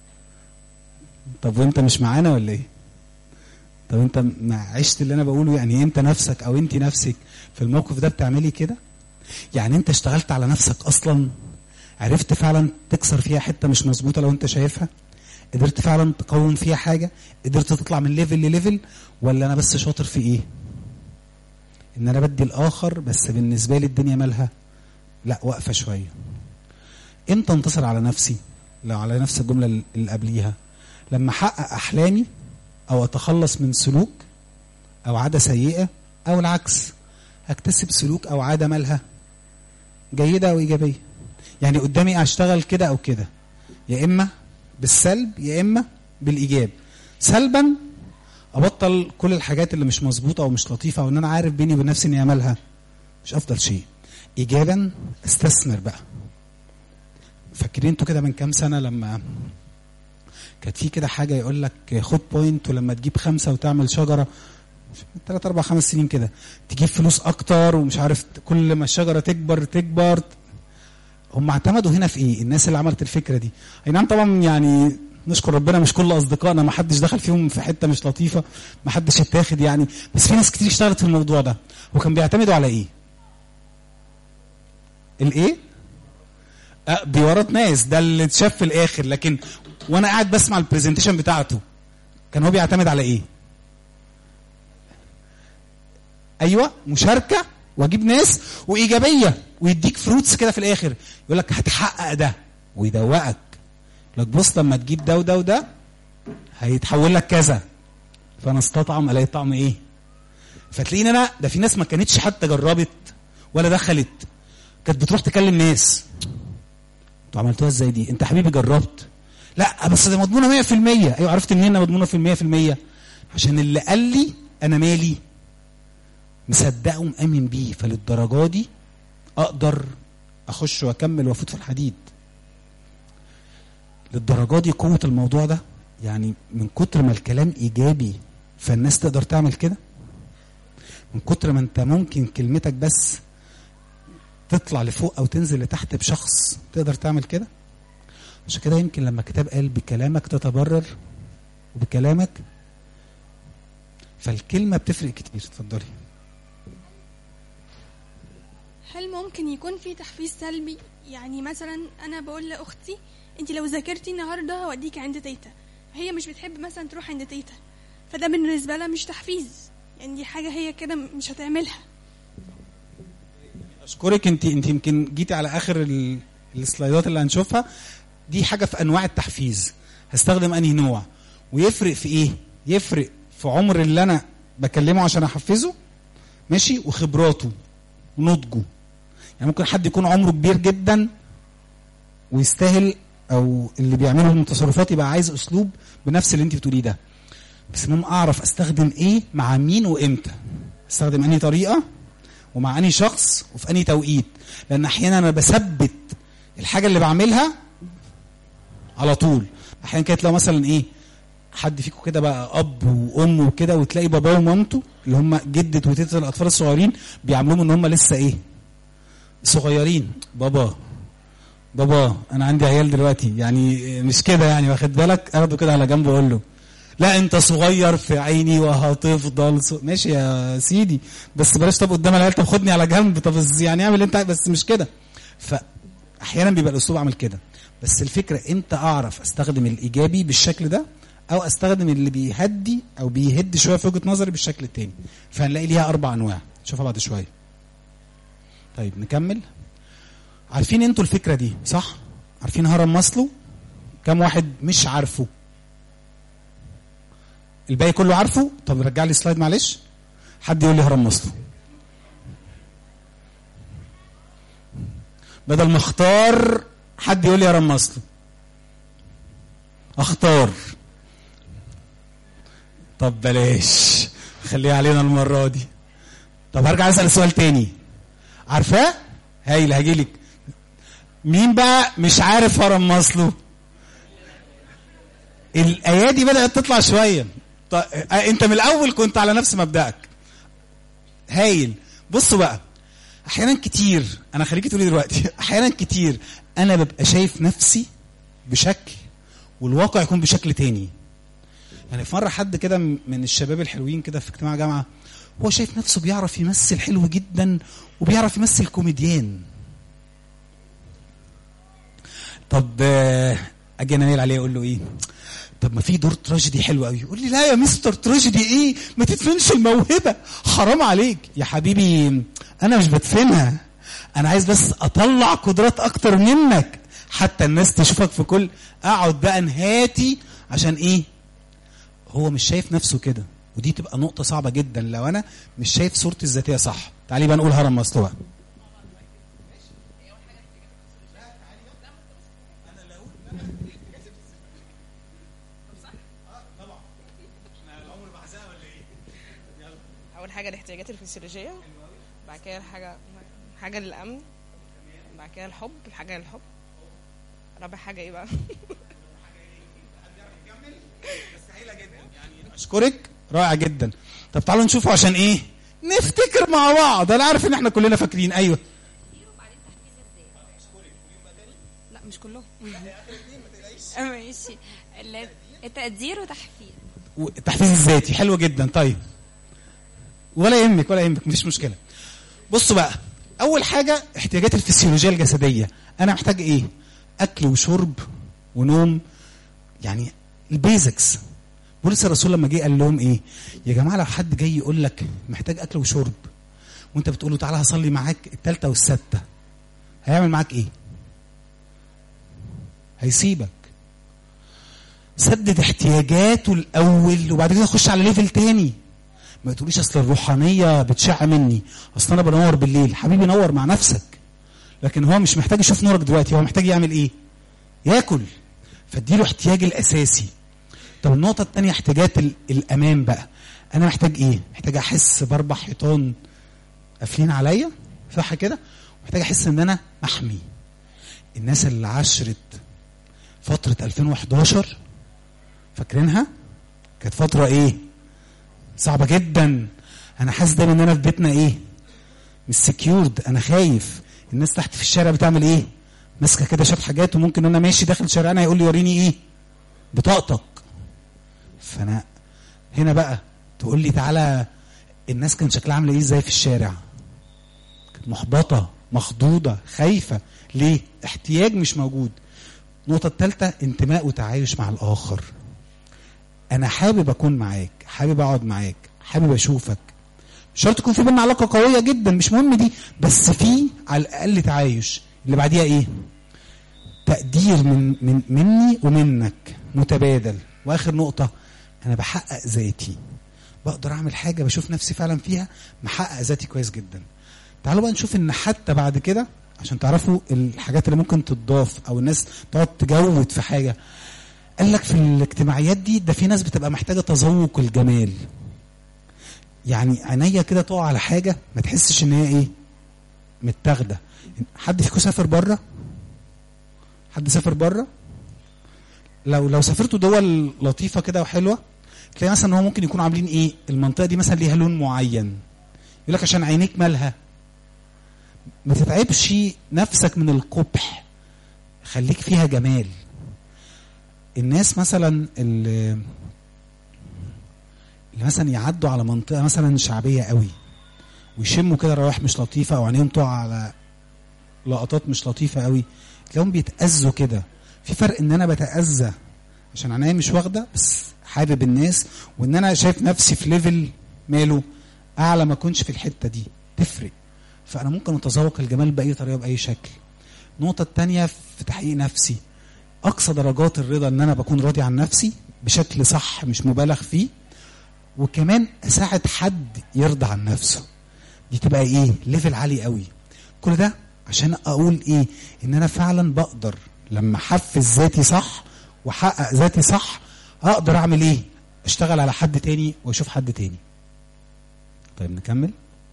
طب وانت مش معانا ولا ايه؟ طب انت ما عشت اللي انا بقوله؟ يعني انت نفسك او انت نفسك في الموقف ده بتعملي كده؟ يعني انت اشتغلت على نفسك اصلا؟ عرفت فعلا تكسر فيها حته مش مظبوطه لو انت شايفها؟ قدرت فعلا تقوم فيها حاجه؟ قدرت تطلع من ليفل لليفل؟ ولا انا بس شاطر في ايه؟ ان انا بدي الاخر بس بالنسبه لي الدنيا مالها لا واقفه شويه. امتى انتصر على نفسي؟ لو على نفس الجمله اللي قبليها، لما احقق احلامي او اتخلص من سلوك او عاده سيئه، او العكس اكتسب سلوك او عاده مالها جيده او ايجابيه. يعني قدامي اشتغل كده او كده، يا اما بالسلب يا اما بالايجاب. سلبا ابطل كل الحاجات اللي مش مظبوطه او مش لطيفه، او ان انا عارف بيني وبين نفسي ان هي مالها مش افضل شيء. ايجابا استثمر بقى. فاكرين انتوا كده من كام سنه لما كانت في كده حاجه يقول لك خد بوينت، ولما تجيب خمسه وتعمل شجره ثلاث اربع خمس سنين كده تجيب فلوس اكتر، ومش عارف كل ما الشجره تكبر تكبر. هم اعتمدوا هنا في ايه؟ الناس اللي عملت الفكره دي، اي نعم طبعا يعني نشكر ربنا مش كل اصدقائنا ما حدش دخل فيهم في حته مش لطيفه، ما حدش اتاخد يعني، بس في ناس كتير اشتغلت في الموضوع ده. وكان بيعتمدوا على ايه؟ الايه؟ أه بيورط ناس، ده اللي اتشاف في الاخر. لكن وانا قاعد بسمع البرزنتيشن بتاعته كان هو بيعتمد على ايه؟ ايوه مشاركه، واجيب ناس وايجابيه، ويديك فروتس كده في الاخر، يقول لك هتحقق ده ويدوقك لك بص لما تجيب ده وده وده هيتحول لك كذا. فانا استطعم الاقي طعم ايه؟ فتلاقيني انا ده في ناس ما كانتش حتى جربت ولا دخلت، كانت بتروح تكلم ناس انتوا عملتوها ازاي دي؟ انت حبيبي جربت؟ لا بس دي مضمونه مية في المية. ايوه عرفت منين انها مضمونه في المية في المية؟ عشان اللي قال لي انا مالي مصدقه ومآمن بيه، فللدرجه دي اقدر اخش واكمل وافوت في الحديد. للدرجه دي قوه الموضوع ده، يعني من كتر ما الكلام ايجابي فالناس تقدر تعمل كده، من كتر ما انت ممكن كلمتك بس تطلع لفوق او تنزل لتحت بشخص تقدر تعمل كده. عشان كده يمكن لما الكتاب قال بكلامك تتبرر وبكلامك، فالكلمه بتفرق كتير. اتفضلي. هل ممكن يكون في تحفيز سلبي؟ يعني مثلا انا بقول لاختي انت لو ذاكرتي النهارده هوديكي عند تيتا، هي مش بتحب مثلا تروح عند تيتا، فده بالنسبه لها مش تحفيز، يعني دي حاجه هي كده مش هتعملها. اشكرك. انت انت يمكن جيتي على اخر السلايدات اللي هنشوفها دي، حاجه في انواع التحفيز. هستخدم انهي نوع ويفرق في ايه؟ يفرق في عمر اللي انا بكلمه عشان احفزه، ماشي، وخبراته ونضجه. يعني ممكن حد يكون عمره كبير جدا ويستاهل، او اللي بيعمله من تصرفات يبقى عايز اسلوب بنفس اللي انت بتقوليه ده، بس المهم اعرف استخدم ايه مع مين وامتى، استخدم انهي طريقه ومع انهي شخص وفي انهي توقيت. لان احيانا انا بثبت الحاجه اللي بعملها على طول. احيانا كانت لو مثلا ايه حد فيكم كده بقى اب وام وكده، وتلاقي باباه ومامته اللي هم جدة وتيتة الاطفال الصغيرين بيعاملوهم ان هم لسه ايه صغيرين. بابا بابا انا عندي عيال دلوقتي، يعني مش كده يعني، واخد بالك؟ اخده كده على جنب واقول له لا انت صغير في عيني وهتفضل صغير. ماشي يا سيدي، بس بلاش طب قدام العيال، طب خدني على جنب، طب يعني اعمل انت، بس مش كده. فاحيانا بيبقى الاسلوب عامل كده، بس الفكره امتى اعرف استخدم الايجابي بالشكل ده، او استخدم اللي بيهدي او بيهد شويه في وجهه نظري بالشكل التاني. فهنلاقي ليها اربع انواع، نشوفها بعد شويه. طيب نكمل. عارفين انتوا الفكره دي صح؟ عارفين هرم ماسلو؟ كم واحد مش عارفه؟ الباقي كله عارفه؟ طب رجع لي سلايد معلش، حد يقول لي هرم ماسلو بدل ما اختار. حد يقول لي هرم ماسلو. اختار. طب بلاش، خليها علينا المره دي. طب هرجع اسال سؤال تاني، عارفاه؟ هايل، هجيلك. مين بقى مش عارف هرم ماسلو؟ الايادي بدات تطلع شويه. طيب انت من الاول كنت على نفس مبدأك. هايل. بصوا بقى، احيانا كتير انا خليكي تقولي دلوقتي احيانا كتير انا ببقى شايف نفسي بشكل والواقع يكون بشكل تاني. يعني في مره حد كده من الشباب الحلوين كده في اجتماع جامعه، هو شايف نفسه بيعرف يمثل حلو جدا وبيعرف يمثل كوميديان. طب اجي انا نايل عليه اقول له ايه؟ طب ما في دور تراجيدي حلو قوي. يقول لي لا يا مستر تراجيدي ايه، ما تدفنش الموهبه، حرام عليك يا حبيبي. انا مش بدفنها، انا عايز بس اطلع قدرات اكتر منك حتى الناس تشوفك في كل. اقعد بقى نهاتي عشان ايه؟ هو مش شايف نفسه كده، ودي تبقى نقطه صعبه جدا لو انا مش شايف صورتي الذاتيه صح. تعالي بقى نقول هرم ماسلو بقى. اول حاجه الاحتياجات الفسيولوجيه، بعد كده حاجه حاجه للامن، بعد كده الحب، الحاجه للحب. رابع حاجه ايه بقى؟ اشكرك، رائع جدا. طب تعالوا نشوفه عشان ايه نفتكر مع بعض. انا عارف ان احنا كلنا فاكرين. ايوه لا مش كلهم. ماشي، التقدير وتحفيز. التحفيز الذاتي حلو جدا. طيب ولا يهمك ولا يهمك، مفيش مشكله. بصوا بقى، اول حاجه احتياجات الفسيولوجيه الجسديه. انا محتاج ايه؟ اكل وشرب ونوم، يعني البيزكس. بولس الرسول لما جه قال لهم ايه؟ يا جماعه لو حد جاي يقول لك محتاج اكل وشرب وانت بتقول له تعالى هصلي معاك الثالثه والسادسه، هيعمل معاك ايه؟ هيسيبك. سدد احتياجاته الاول وبعد كده خش على ليفل تاني. ما تقوليش اصل الروحانيه بتشع مني، اصل انا بنور بالليل. حبيبي نور مع نفسك، لكن هو مش محتاج يشوف نورك دلوقتي، هو محتاج يعمل ايه؟ ياكل. فاديله احتياج الاساسي. طب النقطه الثانيه احتياجات الامان بقى. انا محتاج ايه؟ محتاج احس باربع حيطان قافلين عليا، صح كده؟ محتاج احس ان انا محمي. الناس اللي عاشرت فتره ألفين وحداشر فاكرينها؟ كانت فتره ايه؟ صعبه جدا. انا حاسس دايما ان انا في بيتنا ايه؟ مش سكيورد، انا خايف. الناس تحت في الشارع بتعمل ايه؟ ماسكه كده شويه حاجات، وممكن انا ماشي داخل شارعنا يقول لي وريني ايه؟ بطاقتك. فانا هنا بقى تقول لي تعالى، الناس كان شكلها عامله ايه ازاي في الشارع؟ كانت محبطه، مخضوضه، خايفه. ليه؟ احتياج مش موجود. النقطه الثالثه انتماء وتعايش مع الاخر. انا حابب اكون معاك، حابب اقعد معاك، حابب اشوفك. مش شرط تكون في بيننا علاقه قويه جدا، مش مهم دي، بس في على الاقل تعايش. اللي بعديها ايه؟ تقدير من, من مني ومنك متبادل. واخر نقطه، انا بحقق ذاتي، بقدر اعمل حاجه بشوف نفسي فعلا فيها، محقق ذاتي كويس جدا. تعالوا بقى نشوف ان حتى بعد كده عشان تعرفوا الحاجات اللي ممكن تضاف او الناس تقعد تجود في حاجه. قال لك في الاجتماعيات دي ده في ناس بتبقى محتاجه تذوق الجمال، يعني عينيا كده تقع على حاجه ما تحسش ان هي ايه؟ متاخده. حد فيكم سافر بره؟ حد سافر بره؟ لو لو سافرتوا دول لطيفه كده وحلوه، تلاقي مثلا ان هو ممكن يكونوا عاملين ايه، المنطقه دي مثلا ليها لون معين، يقول لك عشان عينيك مالها. ما تتعبش نفسك من القبح، خليك فيها جمال. الناس مثلا اللي, اللي مثلا يعدوا على منطقه مثلا شعبيه قوي ويشموا كده روائح مش لطيفه، او عينيهم تقع على لقطات مش لطيفه قوي، تلاقيهم بيتاذوا كده. في فرق ان انا بتاذى عشان عينيا مش واخده بس حابب الناس، وان انا شايف نفسي في ليفل ماله اعلى ما اكونش في الحته دي، تفرق. فانا ممكن اتذوق الجمال باي طريقه باي شكل. النقطه الثانيه في تحقيق نفسي، اقصى درجات الرضا ان انا بكون راضي عن نفسي بشكل صح مش مبالغ فيه، وكمان اساعد حد يرضى عن نفسه. دي تبقى ايه، ليفل عالي قوي. كل ده عشان اقول ايه، ان انا فعلا بقدر لما احفز ذاتي صح واحقق ذاتي صح، اقدر اعمل ايه، اشتغل على حد تاني واشوف حد تاني. طيب نكمل.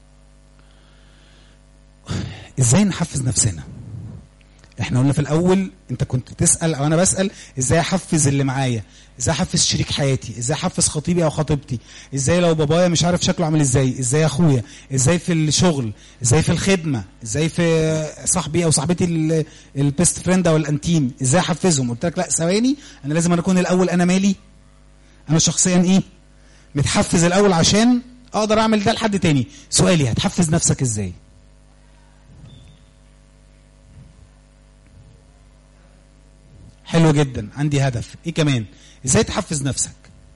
ازاي نحفز نفسنا؟ احنا قلنا في الاول، انت كنت بتسال او انا بسال، ازاي احفز اللي معايا، ازاي احفز شريك حياتي، ازاي احفز خطيبي او خطيبتي، ازاي لو بابايا مش عارف شكله عامل ازاي، ازاي اخويا، ازاي في الشغل، ازاي في الخدمه، ازاي في صاحبي او صاحبتي البيست فريند او الانتيم، ازاي احفزهم. قلت لك لا ثواني، انا لازم اكون الاول انا مالي، انا شخصيا ايه متحفز الاول عشان اقدر اعمل ده لحد تاني. سؤالي، هتحفز نفسك ازاي؟ حلو جدا، عندي هدف. ايه كمان؟ ازاي تحفز نفسك؟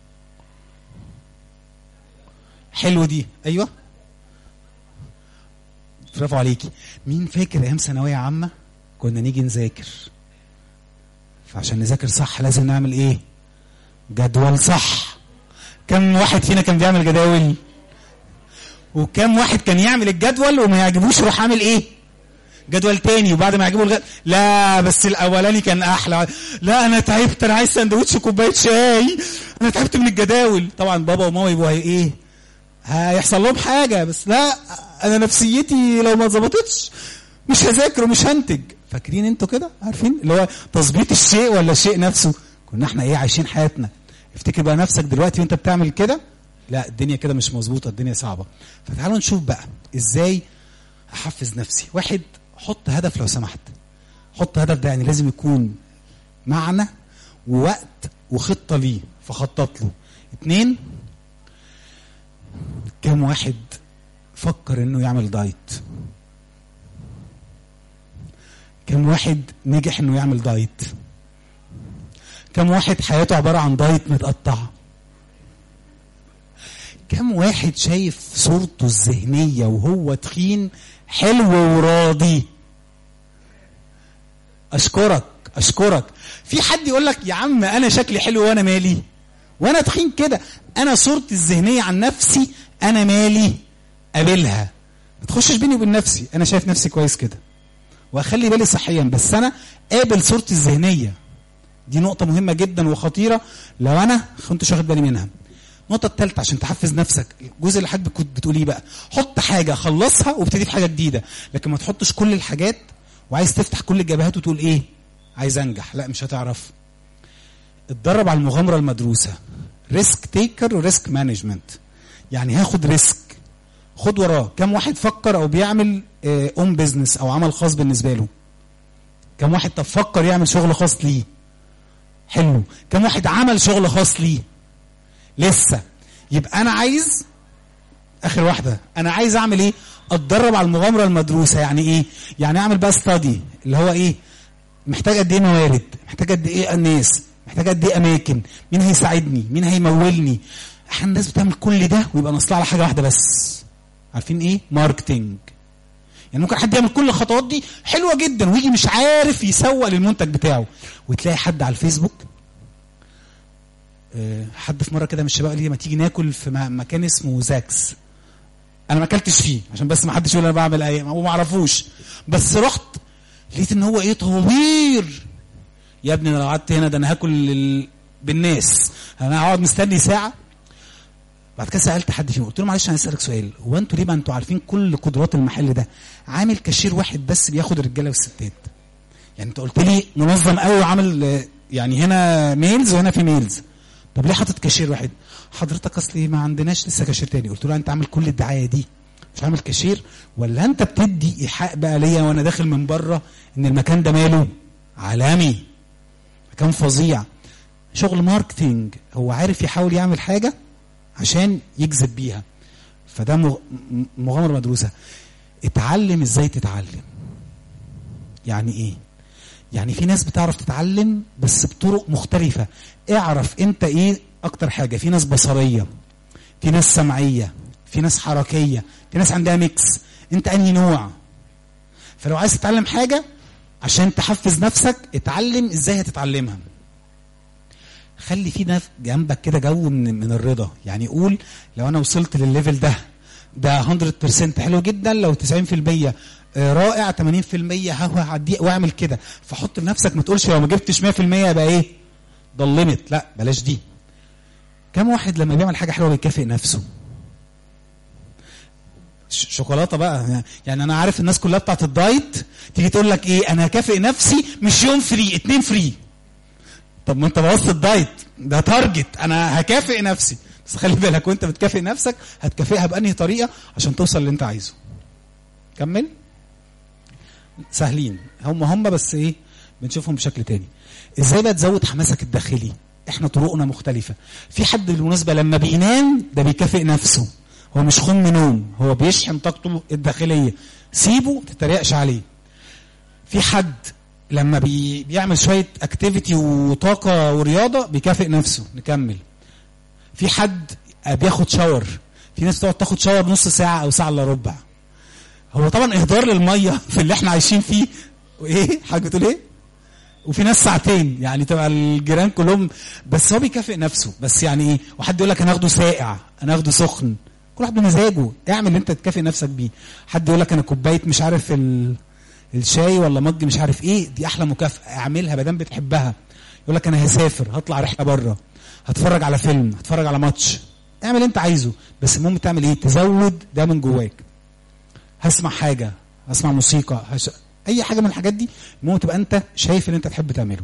حلو دي، ايوه برافو عليكي. مين فاكر ايام ثانويه عامه كنا نيجي نذاكر، فعشان نذاكر صح لازم نعمل ايه، جدول صح. كم واحد فينا كان بيعمل جداول؟ وكم واحد كان يعمل الجدول وما يعجبوش يروح عامل ايه، جدول تاني، وبعد ما يعجبه الجدول لا بس الاولاني كان احلى، لا انا تعبت، انا عايز سندوتش وكوبايه شاي، انا تعبت من الجداول. طبعا بابا وماما يبقوا ايه، هيحصل لهم حاجه، بس لا انا نفسيتي لو ما اتظبطتش مش هذاكر ومش هنتج. فاكرين انتوا كده، عارفين اللي هو تظبيط الشيء ولا الشيء نفسه؟ كنا احنا ايه عايشين حياتنا. افتكر بقى نفسك دلوقتي وانت بتعمل كده، لا الدنيا كده مش مظبوطه، الدنيا صعبه. فتعالوا نشوف بقى ازاي احفز نفسي. واحد، حط هدف لو سمحت. حط هدف ده يعني لازم يكون معنى ووقت وخطة ليه، فخطط له. اتنين، كم واحد فكر انه يعمل دايت؟ كم واحد نجح انه يعمل دايت؟ كم واحد حياته عبارة عن دايت متقطع؟ كم واحد شايف صورته الذهنية وهو تخين حلو وراضي؟ اشكرك اشكرك. في حد يقول لك يا عم انا شكلي حلو وانا مالي، وانا تخين كده، انا صورتي الذهنيه عن نفسي انا مالي، قابلها. ما تخشش بيني وبين نفسي، انا شايف نفسي كويس كده واخلي بالي صحيا، بس انا قابل صورتي الذهنيه. دي نقطه مهمه جدا وخطيره لو انا كنتش واخد بالي منها. النقطه الثالثه عشان تحفز نفسك، الجزء اللي حضرتك كنت بتقوليه بقى، حط حاجه خلصها وابتدي في حاجه جديده، لكن ما تحطش كل الحاجات وعايز تفتح كل الجبهات وتقول ايه عايز انجح. لا مش هتعرف. اتدرب على المغامره المدروسه، ريسك تيكر وريسك مانجمنت. يعني هاخد ريسك، خد وراه. كم واحد فكر او بيعمل اون بيزنس او عمل خاص بالنسبه له؟ كم واحد طب فكر يعمل شغل خاص ليه؟ حلو. كم واحد عمل شغل خاص ليه؟ لسه. يبقى انا عايز اخر واحده، انا عايز اعمل ايه؟ اتدرب على المغامره المدروسه. يعني ايه؟ يعني اعمل بقى ستادي، اللي هو ايه، محتاج قد ايه موارد، محتاج قد ايه الناس، محتاج قد ايه اماكن، مين هيساعدني، مين هيمولني. احيانا الناس بتعمل كل ده ويبقى ناقص على حاجه واحده بس. عارفين ايه؟ ماركتنج. يعني ممكن حد يعمل كل الخطوات دي حلوه جدا ويجي مش عارف يسوق للمنتج بتاعه، وتلاقي حد على الفيسبوك، أه حد في مره كده من الشباب قال لي ما تيجي ناكل في مكان اسمه زاكس. انا ما اكلتش فيه عشان بس ما حدش يقول انا بعمل ايه وما اعرفوش، بس رحت لقيت ان هو ايه، طوير. يا ابني انا لو قعدت هنا ده انا هاكل ال... بالناس، انا هقعد مستني ساعه. بعد كده سالت حد فيهم قلت له معلش انا هسالك سؤال، هو انتوا ليه ما انتوا عارفين كل قدرات المحل ده عامل كاشير واحد بس بياخد الرجاله والستات؟ يعني انت قلت لي منظم قوي وعامل يعني هنا ميلز وهنا في ميلز. طب ليه حاطط كاشير واحد؟ حضرتك اصلي ما عندناش لسه كاشير تاني. قلت له انت عامل كل الدعايه دي مش عامل كاشير، ولا انت بتدي ايحاء بقى ليا وانا داخل من بره ان المكان ده ماله عالمي، مكان فظيع، شغل ماركتينج. هو عارف يحاول يعمل حاجه عشان يجذب بيها. فده مغامره مدروسه. اتعلم ازاي تتعلم. يعني ايه؟ يعني في ناس بتعرف تتعلم بس بطرق مختلفه. اعرف انت ايه اكتر حاجه. في ناس بصريه، في ناس سمعيه، في ناس حركيه، في ناس عندها ميكس. انت انهي نوع؟ فلو عايز تتعلم حاجه عشان تحفز نفسك، اتعلم ازاي هتتعلمها. خلي في ناس جنبك كده جو من, من الرضا. يعني قول لو انا وصلت للليفل ده ده مية بالمية حلو جدا، لو تسعين بالمية رائع، ثمانين بالمية هو هعدي واعمل كده. فحط لنفسك، ما تقولش لو ما جبتش مية بالمية يبقى ايه ضلمت. لا بلاش دي. كم واحد لما بيعمل حاجه حلوه بيكافئ نفسه؟ شوكولاته بقى. يعني انا عارف الناس كلها بتاعت الدايت تيجي تقول لك ايه، انا هكافئ نفسي مش يوم فري، اتنين فري. طب ما انت بوظت الدايت، ده تارجت. انا هكافئ نفسي. بس خلي بالك وانت بتكافئ نفسك هتكافئها بأنهي طريقه عشان توصل اللي انت عايزه. كمل. سهلين هم هم بس ايه بنشوفهم بشكل تاني. ازاي بقى تزود حماسك الداخلي؟ احنا طرقنا مختلفه. في حد بالمناسبه لما بينام ده بيكافئ نفسه، هو مش خم نوم، هو بيشحن طاقته الداخليه. سيبه تتريقش عليه. في حد لما بي بيعمل شويه اكتيفيتي وطاقه ورياضه بيكافئ نفسه. نكمل. في حد بياخد شاور. في ناس تقعد تاخد شاور نص ساعه او ساعه الا ربع. هو طبعا اهدار للميه في اللي احنا عايشين فيه. وايه حاجه بتقول ايه؟ وفي ناس ساعتين، يعني تبقى الجيران كلهم. بس هو بيكافئ نفسه. بس يعني ايه؟ وحد يقول لك انا اخده ساقع، انا اخده سخن. كل واحد بمزاجه. اعمل اللي انت تكافئ نفسك بيه. حد يقول لك انا كوبايه مش عارف ال... الشاي ولا مج مش عارف ايه، دي احلى مكافاه. اعملها ما دام بتحبها. يقول لك انا هسافر، هطلع رحله بره، هتفرج على فيلم، هتفرج على ماتش. اعمل اللي انت عايزه، بس المهم تعمل ايه؟ تزود ده من جواك. هسمع حاجه، هسمع موسيقى، هش... اي حاجه من الحاجات دي، المهم تبقى انت شايف اللي انت تحب تعمله.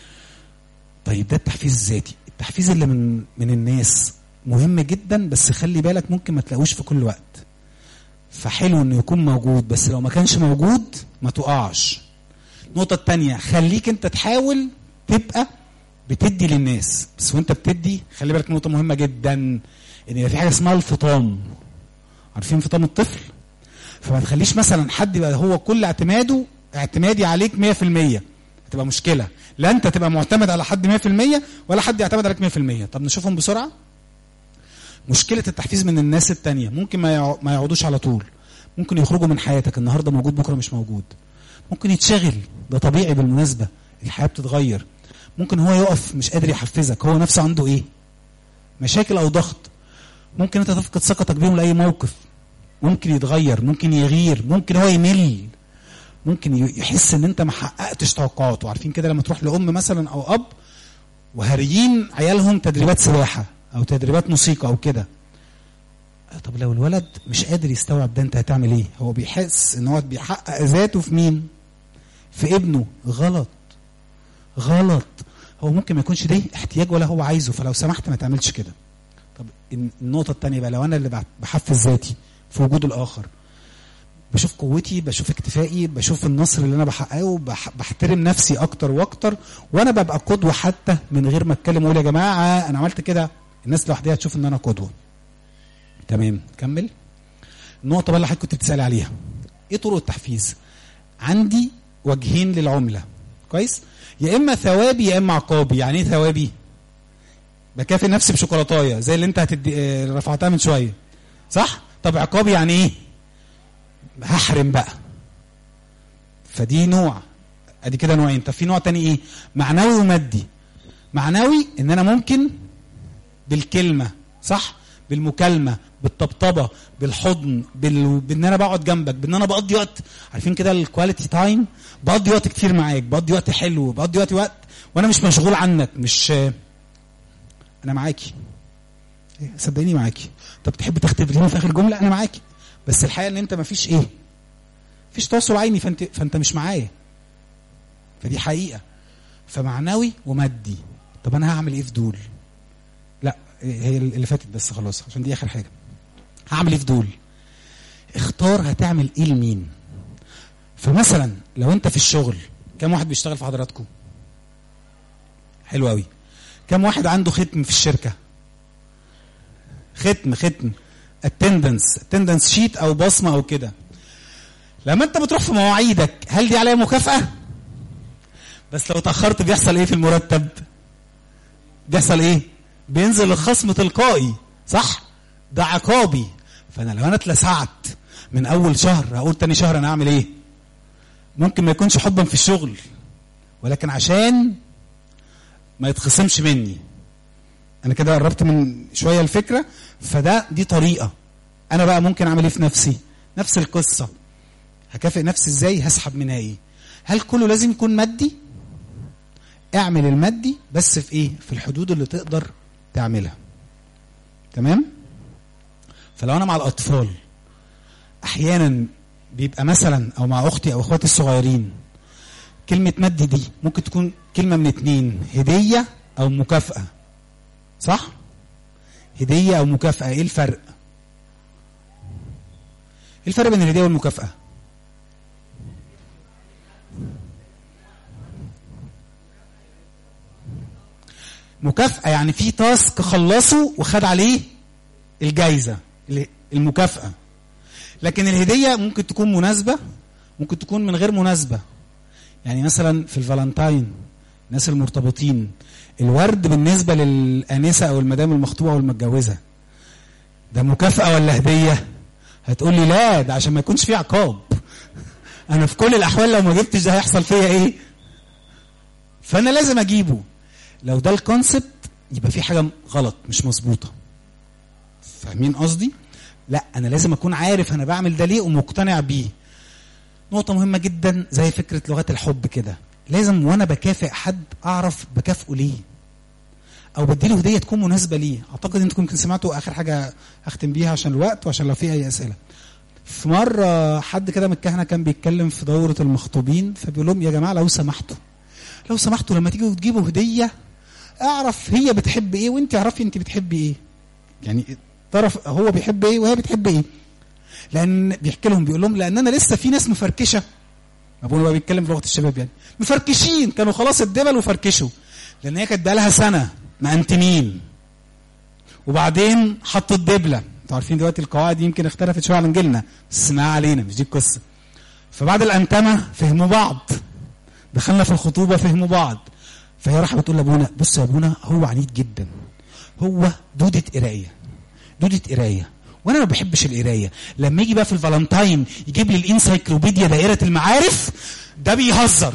طيب ده التحفيز الذاتي. التحفيز اللي من من الناس مهم جدا، بس خلي بالك ممكن ما تلاقوش في كل وقت. فحلو انه يكون موجود، بس لو ما كانش موجود ما تقعش. النقطه الثانيه، خليك انت تحاول تبقى بتدي للناس، بس وانت بتدي خلي بالك نقطه مهمه جدا، ان في حاجه اسمها الفطام. عارفين فطام الطفل؟ فما تخليش مثلا حد يبقى هو كل اعتماده اعتمادي عليك مية بالمية. هتبقى مشكله. لا انت تبقى معتمد على حد مية بالمية ولا حد يعتمد عليك مية بالمية. طب نشوفهم بسرعه. مشكله التحفيز من الناس التانية، ممكن ما ما يقعدوش على طول. ممكن يخرجوا من حياتك، النهارده موجود بكره مش موجود. ممكن يتشغل، ده طبيعي بالمناسبه، الحياه بتتغير. ممكن هو يقف مش قادر يحفزك، هو نفسه عنده ايه؟ مشاكل او ضغط. ممكن انت تفقد ثقتك بيهم لاي موقف. ممكن يتغير، ممكن يغير، ممكن هو يمل، ممكن يحس ان انت ما حققتش توقعاته. عارفين كده لما تروح لام مثلا او اب وهاريين عيالهم تدريبات سباحه او تدريبات موسيقى او كده، طب لو الولد مش قادر يستوعب ده انت هتعمل ايه؟ هو بيحس ان هو بيحقق ذاته في مين؟ في ابنه. غلط غلط. هو ممكن ما يكونش ده احتياج ولا هو عايزه، فلو سمحت ما تعملش كده. طب النقطه الثانيه بقى، لو انا اللي بحفز ذاتي في وجود الاخر، بشوف قوتي، بشوف اكتفائي، بشوف النصر اللي انا بحققه، بح بحترم نفسي اكتر واكتر، وانا ببقى قدوه حتى من غير ما اتكلم واقول يا جماعه انا عملت كده. الناس لوحدها تشوف ان انا قدوه. تمام. كمل. النقطه بقى اللي حضرتك كنت بتسالي عليها، ايه طرق التحفيز؟ عندي وجهين للعمله. كويس؟ يا اما ثوابي يا اما عقابي. يعني ايه ثوابي؟ بكافئ نفسي بشوكولاتايه زي اللي انت هتدي رفعتها من شويه، صح؟ طب عقابي يعني ايه؟ هحرم بقى. فدي نوع، ادي كده نوعين. طب في نوع تاني ايه؟ معنوي ومادي. معنوي ان انا ممكن بالكلمه، صح؟ بالمكالمه، بالطبطبه، بالحضن، بال... بان انا بقعد جنبك، بان انا بقضي وقت. عارفين كده الكواليتي تايم؟ بقضي وقت كتير معاك، بقضي وقت حلو، بقضي وقت وقت وانا مش مشغول عنك، مش انا معاكي، صدقيني معاكي. طب تحب تختبريني في اخر جمله؟ انا معاكي، بس الحقيقه ان انت مفيش ايه؟ مفيش تواصل عيني، فانت فانت مش معايا. فدي حقيقه. فمعنوي ومادي. طب انا هعمل ايه في دول؟ لا هي اللي فاتت بس خلاص عشان دي اخر حاجه. هعمل ايه في دول؟ اختار هتعمل ايه لمين. فمثلا لو انت في الشغل، كم واحد بيشتغل في حضراتكم؟ حلو قوي. كم واحد عنده ختم في الشركه؟ ختم ختم اتندنس اتندنس شيت او بصمه او كده. لما انت بتروح في مواعيدك هل دي عليها مكافاه؟ بس لو اتاخرت بيحصل ايه في المرتب؟ بيحصل ايه؟ بينزل الخصم تلقائي، صح؟ ده عقابي. فانا لو انا اتلسعت من اول شهر هقول تاني شهر انا هعمل ايه؟ ممكن ما يكونش حبا في الشغل، ولكن عشان ما يتخصمش مني. انا كده قربت من شويه الفكره. فده دي طريقه. انا بقى ممكن اعمل ايه في نفسي؟ نفس القصه. هكافئ نفسي ازاي؟ هسحب منها ايه؟ هل كله لازم يكون مادي؟ اعمل المادي بس في ايه؟ في الحدود اللي تقدر تعملها. تمام؟ فلو انا مع الاطفال احيانا بيبقى مثلا، او مع اختي او اخواتي الصغيرين، كلمه مادي دي ممكن تكون كلمه من اتنين: هديه او مكافاه. صح؟ هديه او مكافاه. ايه الفرق؟ ايه الفرق بين الهديه والمكافاه؟ مكافاه يعني في تاسك خلصه وخد عليه الجايزه، المكافاه. لكن الهديه ممكن تكون مناسبه، ممكن تكون من غير مناسبه. يعني مثلا في الفالنتاين، الناس المرتبطين، الورد بالنسبه للانسه او المدام المخطوبه والمتجوزه ده مكافاه ولا هديه؟ هتقول لي لا، ده عشان ما يكونش فيه عقاب. انا في كل الاحوال لو ما جبتش ده هيحصل فيا ايه؟ فانا لازم اجيبه. لو ده الكونسبت يبقى في حاجه غلط، مش مظبوطه. فاهمين قصدي؟ لا، انا لازم اكون عارف انا بعمل ده ليه ومقتنع بيه. نقطه مهمه جدا زي فكره لغات الحب كده، لازم وانا بكافئ حد اعرف بكافئه ليه، او بديله هديه تكون مناسبه ليه. اعتقد انتم ممكن سمعتوا اخر حاجه هختم بيها عشان الوقت وعشان لو في اي اسئله. في مره حد كده من الكهنه كان بيتكلم في دوره المخطوبين، فبيقول لهم يا جماعه لو سمحتوا لو سمحتوا لما تيجوا تجيبوا هديه اعرف هي بتحب ايه وانت اعرفي انت بتحبي ايه. يعني طرف هو بيحب ايه وهي بتحب ايه. لان بيحكي لهم بيقول لهم لان انا لسه في ناس مفركشه، ابونا بقى بيتكلم بلغه الشباب، يعني مفركشين كانوا خلاص الدبل وفركشوا، لان هي كانت بقالها سنه مأنتمين وبعدين حطوا الدبله. انتوا عارفين دلوقتي القواعد يمكن اختلفت شويه عن جيلنا، بس ما علينا، مش دي القصه. فبعد الانتمه فهموا بعض، دخلنا في الخطوبه فهموا بعض. فهي راح بتقول لابونا بص يا ابونا هو عنيد جدا، هو دوده قرايه دوده قرايه وانا ما بحبش القرايه. لما يجي بقى في الفالنتاين يجيب لي الانسايكلوبيديا دائره المعارف، ده بيهزر،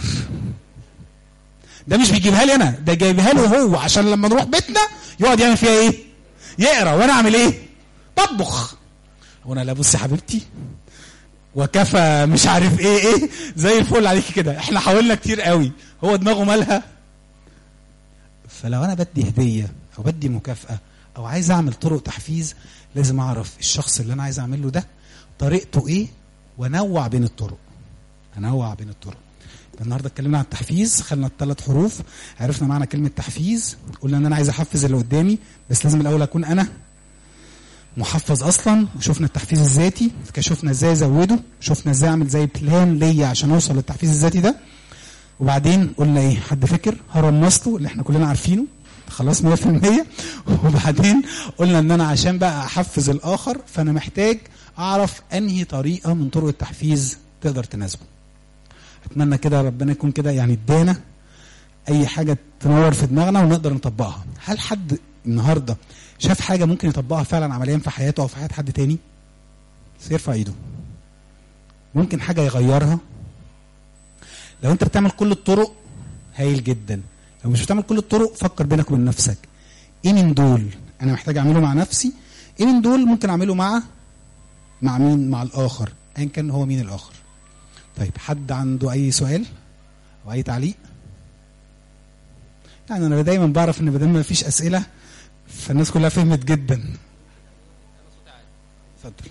ده مش بيجيبها لي انا، ده جايبها له هو عشان لما نروح بيتنا يقعد يعمل فيها ايه؟ يقرا، وانا اعمل ايه؟ بطبخ. وانا لا بصي حبيبتي وكفى مش عارف ايه ايه زي الفل عليكي كده. احنا حاولنا كتير قوي، هو دماغه مالها. فلو انا بدي هديه او بدي مكافاه او عايز اعمل طرق تحفيز، لازم اعرف الشخص اللي انا عايز اعمل له ده طريقته ايه، وانوع بين الطرق. انوع بين الطرق. النهارده اتكلمنا عن التحفيز، خدنا الثلاث حروف، عرفنا معنى كلمه تحفيز، قلنا ان انا عايز احفز اللي قدامي، بس لازم الاول اكون انا محفز اصلا. وشفنا التحفيز الذاتي، شفنا ازاي ازوده، شفنا ازاي اعمل زي بلان ليا عشان اوصل للتحفيز الذاتي ده. وبعدين قلنا ايه؟ حد فكر هرم ماسلو اللي احنا كلنا عارفينه خلاص مية في المية. وبعدين قلنا ان انا عشان بقى احفز الاخر فانا محتاج اعرف انهي طريقه من طرق التحفيز تقدر تناسبه. اتمنى كده ربنا يكون كده يعني ادانا اي حاجه تنور في دماغنا ونقدر نطبقها. هل حد النهارده شاف حاجه ممكن يطبقها فعلا عمليا في حياته او في حياه حد تاني؟ يرفع ايده. ممكن حاجه يغيرها؟ لو انت بتعمل كل الطرق هايل جدا، لو مش بتعمل كل الطرق فكر بينك وبين نفسك ايه من دول انا محتاج اعمله مع نفسي، ايه من دول ممكن اعمله مع مع مين؟ مع الاخر، ايا كان هو مين الاخر. طيب حد عنده اي سؤال او اي تعليق؟ يعني انا دايما بعرف ان بدل ما فيش اسئله فالناس كلها فهمت جدا. اتفضل.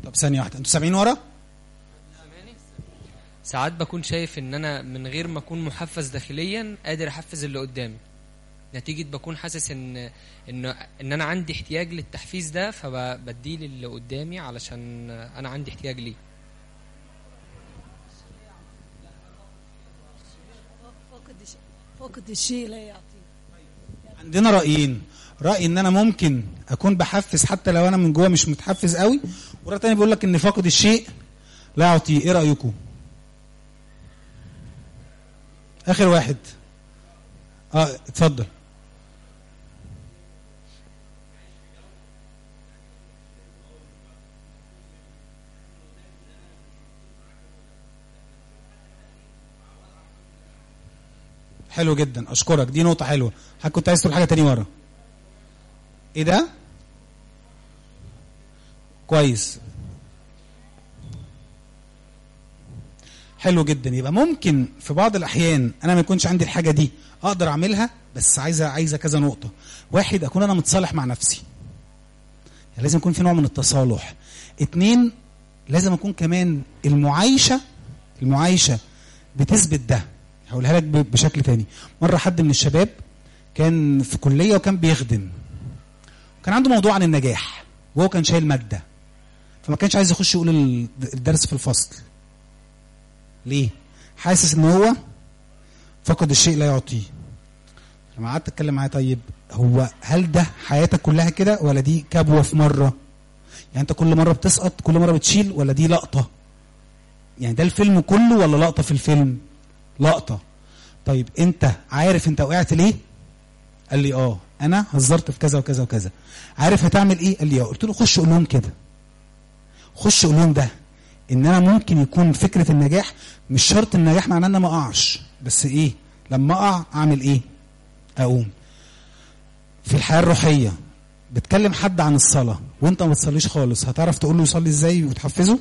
طب ثانيه واحده، انتوا سامعين ورا؟ ساعات بكون شايف ان انا من غير ما اكون محفز داخليا قادر احفز اللي قدامي، نتيجة بكون حاسس ان ان ان انا عندي احتياج للتحفيز ده، فبديه للي قدامي علشان انا عندي احتياج ليه. فقد الشيء لا يعطيه. عندنا رايين، راي ان انا ممكن اكون بحفز حتى لو انا من جوه مش متحفز قوي، وراي تاني بيقول لك ان فاقد الشيء لا يعطيه. ايه رايكم؟ اخر واحد. اه اتفضل. حلو جدا، اشكرك، دي نقطه حلوه. حضرتك كنت عايز تقول حاجه تاني ورا؟ ايه ده؟ كويس، حلو جدا. يبقى ممكن في بعض الاحيان انا ما يكونش عندي الحاجه دي اقدر اعملها، بس عايزه عايزه كذا نقطه. واحد، اكون انا متصالح مع نفسي، يعني لازم يكون في نوع من التصالح. اتنين، لازم اكون كمان المعايشه المعايشه بتثبت ده. هقولها لك بشكل تاني. مره حد من الشباب كان في كليه وكان بيخدم، كان عنده موضوع عن النجاح وهو كان شايل ماده، فما كانش عايز يخش يقول الدرس في الفصل. ليه؟ حاسس ان هو فقد الشيء لا يعطيه. لما قعدت اتكلم معاه، طيب هو هل ده حياتك كلها كده ولا دي كبوه في مره؟ يعني انت كل مره بتسقط، كل مره بتشيل، ولا دي لقطه؟ يعني ده الفيلم كله ولا لقطه في الفيلم؟ لقطه. طيب انت عارف انت وقعت ليه؟ قال لي اه انا هزرت في كذا وكذا وكذا. عارف هتعمل ايه؟ قال لي اه. قلت له خش قول لهم كده، خش قول لهم ده ان انا ممكن يكون فكره النجاح مش شرط النجاح معناه ان انا ما اقعش، بس ايه لما اقع اعمل ايه؟ اقوم. في الحياه الروحيه بتكلم حد عن الصلاه وانت ما بتصليش خالص، هتعرف تقول له يصلي ازاي وتحفزه؟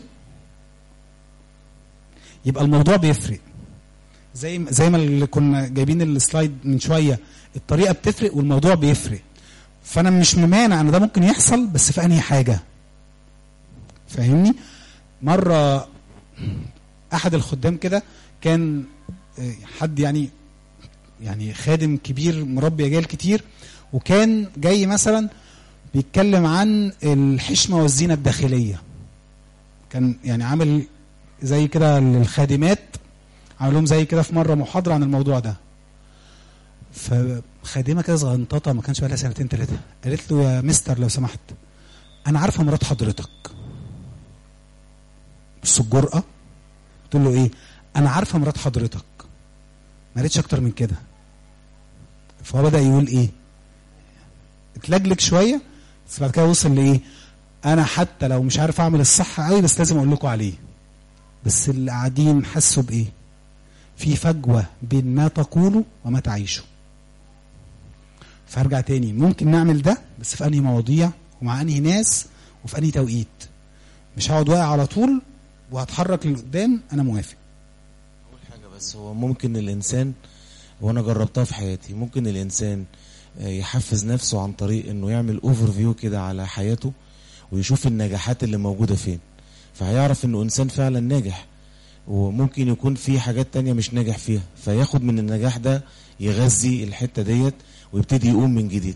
يبقى الموضوع بيفرق. زي زي ما اللي كنا جايبين السلايد من شويه، الطريقه بتفرق والموضوع بيفرق. فانا مش ممانع ان ده ممكن يحصل، بس في انهي حاجه؟ فاهمني؟ مره احد الخدام كده كان حد يعني يعني خادم كبير مربي اجيال كتير، وكان جاي مثلا بيتكلم عن الحشمه والزينه الداخليه. كان يعني عامل زي كده للخادمات، عمل لهم زي كده في مره محاضره عن الموضوع ده. فخادمه كده صغنططه ما كانش بقى لها سنتين ثلاثه، قالت له يا مستر لو سمحت انا عارفه مرات حضرتك. بص الجرأه، قلت له ايه؟ انا عارفه مرات حضرتك. ما قالتش اكتر من كده. فهو بدأ يقول ايه؟ اتلجلج شويه، بس بعد كده وصل لايه؟ انا حتى لو مش عارف اعمل الصح قوي بس لازم اقول لكم عليه. بس اللي قاعدين حسوا بايه؟ في فجوه بين ما تقولوا وما تعيشوا. فارجع تاني، ممكن نعمل ده بس في انهي مواضيع ومع انهي ناس وفي انهي توقيت. مش هقعد واقع على طول وهتحرك لقدام. انا موافق. اول حاجه بس هو ممكن الانسان، وانا جربتها في حياتي، ممكن الانسان يحفز نفسه عن طريق انه يعمل اوفر فيو كده على حياته ويشوف النجاحات اللي موجوده فين، فهيعرف انه انسان فعلا ناجح، وممكن يكون في حاجات تانية مش ناجح فيها، فياخد من النجاح ده يغذي الحته ديت ويبتدي يقوم من جديد.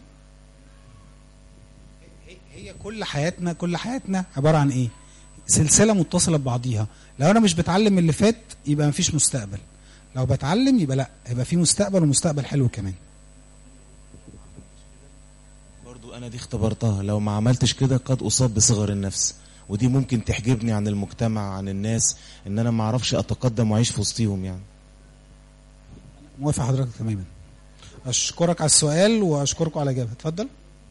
هي كل حياتنا كل حياتنا عباره عن ايه؟ سلسله متصله ببعضيها. لو انا مش بتعلم من اللي فات يبقى مفيش مستقبل، لو بتعلم يبقى لا، يبقى في مستقبل ومستقبل حلو كمان. برضو انا دي اختبرتها، لو ما عملتش كده قد اصاب بصغر النفس، ودي ممكن تحجبني عن المجتمع، عن الناس، ان انا ما اعرفش اتقدم واعيش في وسطيهم. يعني موافق حضرتك تماما. اشكرك على السؤال واشكركم على الاجابه. اتفضل.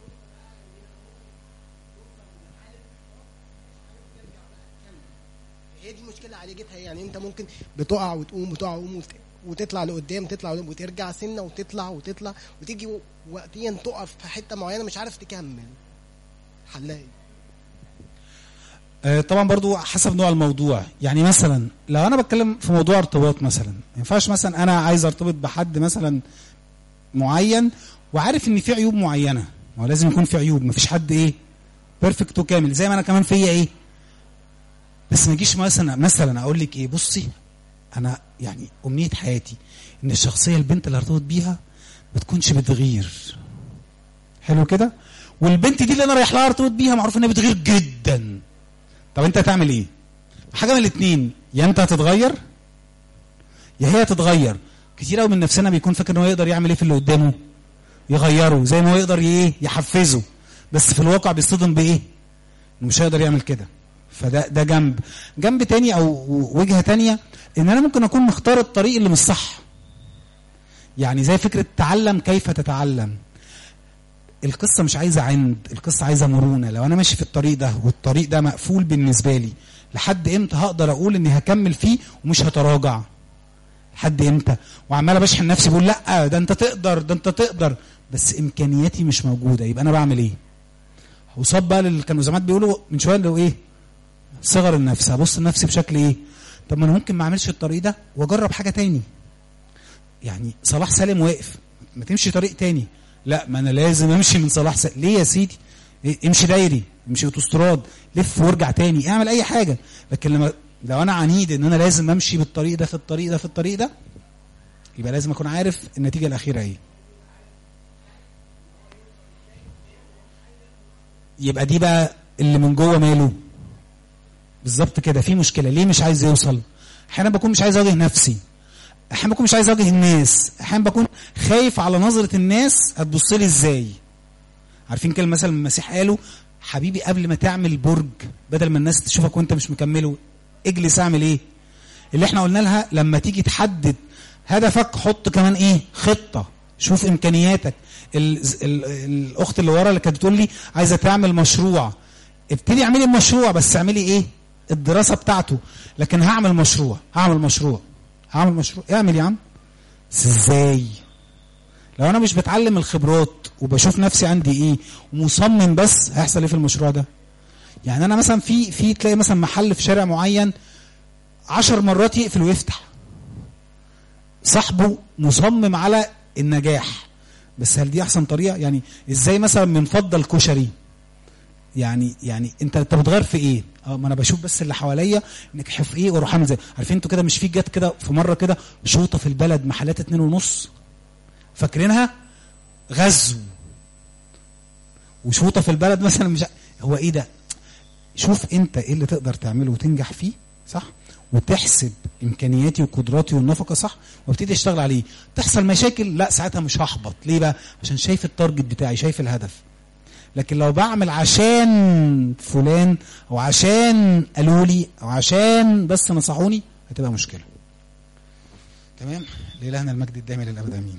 هي دي مشكله عالجتها. يعني انت ممكن بتقع وتقوم وتقع وتقوم وتطلع لقدام، تطلع وترجع سنه وتطلع وتطلع وتيجي وقتيا تقف في حته معينه مش عارف تكمل. حلاقي آه طبعا برضو حسب نوع الموضوع. يعني مثلا لو انا بتكلم في موضوع ارتباط مثلا، ما ينفعش مثلا انا عايز ارتبط بحد مثلا معين وعارف ان في عيوب معينه. ما هو لازم يكون في عيوب، ما فيش حد ايه بيرفكت وكامل، زي ما انا كمان فيا ايه بس ما يجيش مثلا مثلا اقول لك ايه، بصي انا يعني امنيه حياتي ان الشخصيه البنت اللي هرتبط بيها ما تكونش بتغير. حلو كده. والبنت دي اللي انا رايح لها ارتبط بيها معروف انها بتغير جدا. طب انت هتعمل ايه؟ حاجه من الاثنين، يا انت هتتغير يا هي هتتغير. كتير قوي من نفسنا بيكون فاكر ان هو يقدر يعمل ايه في اللي قدامه، يغيره زي ما هو يقدر ايه يحفزه، بس في الواقع بيصطدم بايه؟ مش هيقدر يعمل كده. فده ده جنب جنب تاني او وجهه تانيه، ان انا ممكن اكون مختار الطريق اللي مش صح. يعني زي فكره تعلم كيف تتعلم. القصه مش عايزه عند، القصه عايزه مرونه. لو انا ماشي في الطريق ده والطريق ده مقفول بالنسبه لي، لحد امتى هقدر اقول اني هكمل فيه ومش هتراجع؟ لحد امتى؟ وعمال بشحن نفسي بقول لا ده انت تقدر ده انت تقدر، بس امكانياتي مش موجوده. يبقى انا بعمل ايه؟ وصاب بقى اللي كانوا زمان بيقولوا من شويه اللي هو ايه؟ صغر النفس. هبص لنفسي بشكل ايه؟ طب ما انا ممكن ما اعملش الطريق ده واجرب حاجه تاني. يعني صلاح سالم واقف، ما تمشي طريق تاني. لا ما انا لازم امشي من صلاح سالم. ليه يا سيدي؟ امشي دايري، امشي اوتوستراد، لف وارجع تاني، اعمل اي حاجه. لكن لما لو انا عنيد ان انا لازم امشي بالطريق ده في الطريق ده في الطريق ده، يبقى لازم اكون عارف النتيجه الاخيره ايه. يبقى دي بقى اللي من جوه ماله بالظبط كده، في مشكله. ليه مش عايز يوصل؟ احيانا بكون مش عايز اواجه نفسي، احيانا بكون مش عايز اواجه الناس، احيانا بكون خايف على نظره الناس هتبص لي ازاي. عارفين كلمه مثلا المسيح قاله، حبيبي قبل ما تعمل برج بدل ما الناس تشوفك وانت مش مكمله، اجلس اعمل ايه؟ اللي احنا قلنا لها لما تيجي تحدد هدفك حط كمان ايه؟ خطه. شوف امكانياتك. ال ال الاخت اللي ورا اللي كانت بتقول لي عايزه تعمل مشروع، ابتدي اعملي المشروع، بس اعملي ايه؟ الدراسه بتاعته. لكن هعمل مشروع هعمل مشروع هعمل مشروع اعمل يا عم، بس ازاي؟ لو انا مش بتعلم الخبرات وبشوف نفسي عندي ايه ومصمم بس، هيحصل ايه في المشروع ده؟ يعني انا مثلا في في تلاقي مثلا محل في شارع معين عشر مرات يقفل ويفتح، صاحبه مصمم على النجاح، بس هل دي احسن طريقه؟ يعني ازاي مثلا بنفضل كشري؟ يعني يعني انت انت بتغير في ايه؟ اه ما انا بشوف بس اللي حواليا نجح في ايه واروح اعمل زي. عارفين انتوا كده مش في جت كده في مره كده شوطه في البلد محلات اتنين ونص، فاكرينها؟ غزو وشوطه في البلد مثلا، مش هو ايه ده؟ شوف انت ايه اللي تقدر تعمله وتنجح فيه صح، وتحسب امكانياتي وقدراتي والنفقه صح، وابتدي اشتغل عليه. تحصل مشاكل لا ساعتها مش هحبط. ليه بقى؟ عشان شايف التارجت بتاعي، شايف الهدف. لكن لو بعمل عشان فلان او عشان قالوا لي او عشان بس نصحوني، هتبقى مشكله. تمام. لإلهنا المجد الدائم للابد امين.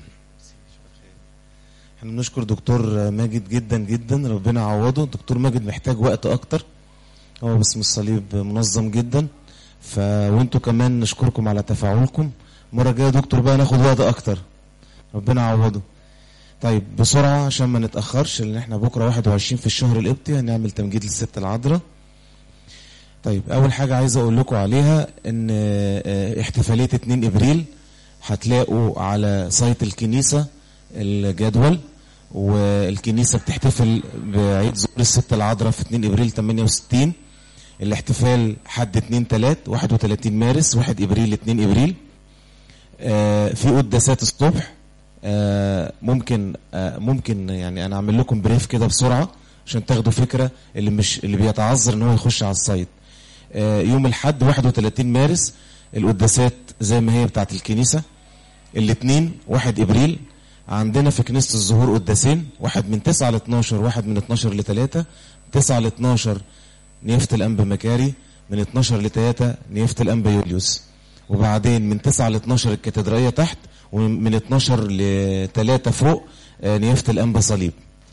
احنا بنشكر دكتور ماجد جدا جدا، ربنا يعوضه. دكتور ماجد محتاج وقت اكتر، هو باسم الصليب منظم جدا. ف وانتوا كمان نشكركم على تفاعلكم. المره الجايه دكتور بقى ناخد وقت اكتر، ربنا يعوضه. طيب بسرعه عشان ما نتاخرش، لان احنا بكره واحد وعشرين في الشهر القبطي هنعمل تمجيد للست العذراء. طيب اول حاجه عايز اقول لكم عليها ان احتفاليه اتنين ابريل هتلاقوا على سايت الكنيسه الجدول، والكنيسه بتحتفل بعيد ظهور الست العذراء في اتنين ابريل تمانية وستين. الاحتفال حد اتنين تلات واحد وتلاتين مارس واحد ابريل اتنين ابريل. آه في قداسات الصبح. آه ممكن آه ممكن يعني انا اعمل لكم بريف كده بسرعه عشان تاخدوا فكره اللي مش اللي بيتعذر ان هو يخش على السايت. آه يوم الاحد واحد وتلاتين مارس القداسات زي ما هي بتاعت الكنيسه. الاثنين واحد ابريل عندنا في كنيسه الظهور قداسين، واحد من تسعة ل اتناشر واحد من اتناشر ل تلاتة. تسعة ل اتناشر نيافه الانبا مكاري، من اتناشر ل تلاتة نيافه الانبا يوليوس، وبعدين من تسعة ل اتناشر الكاتدرائيه تحت، ومن اتناشر ل تلاتة فوق نيافه الانبا صليب.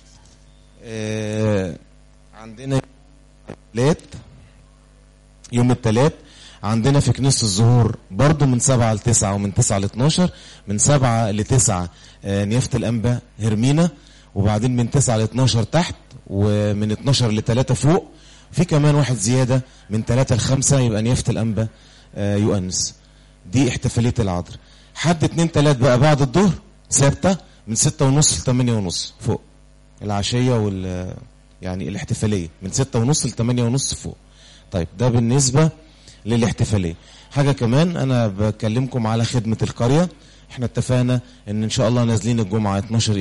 آه عندنا الثلاث يوم الثلاث عندنا في كنيسة الظهور برضو من سبعة ل تسعة ومن تسعة ل اتناشر. من سبعة ل تسعة آه نيافة الأنبا هرمينا، وبعدين من تسعة ل اتناشر تحت، ومن اتناشر ل تلاتة فوق. في كمان واحد زيادة من تلاتة ل خمسة يبقى نيافة الأنبا آه يؤنس. دي احتفالية العذراء. حد اتنين تلات بقى بعد الظهر ثابتة من ستة ونص ل تمانية ونص فوق. العشية وال يعني الاحتفالية من ستة ونص ل تمانية ونص فوق. طيب ده بالنسبة للاحتفاليه. حاجه كمان انا بكلمكم على خدمه القريه. احنا اتفقنا ان ان شاء الله نازلين الجمعه اتناشر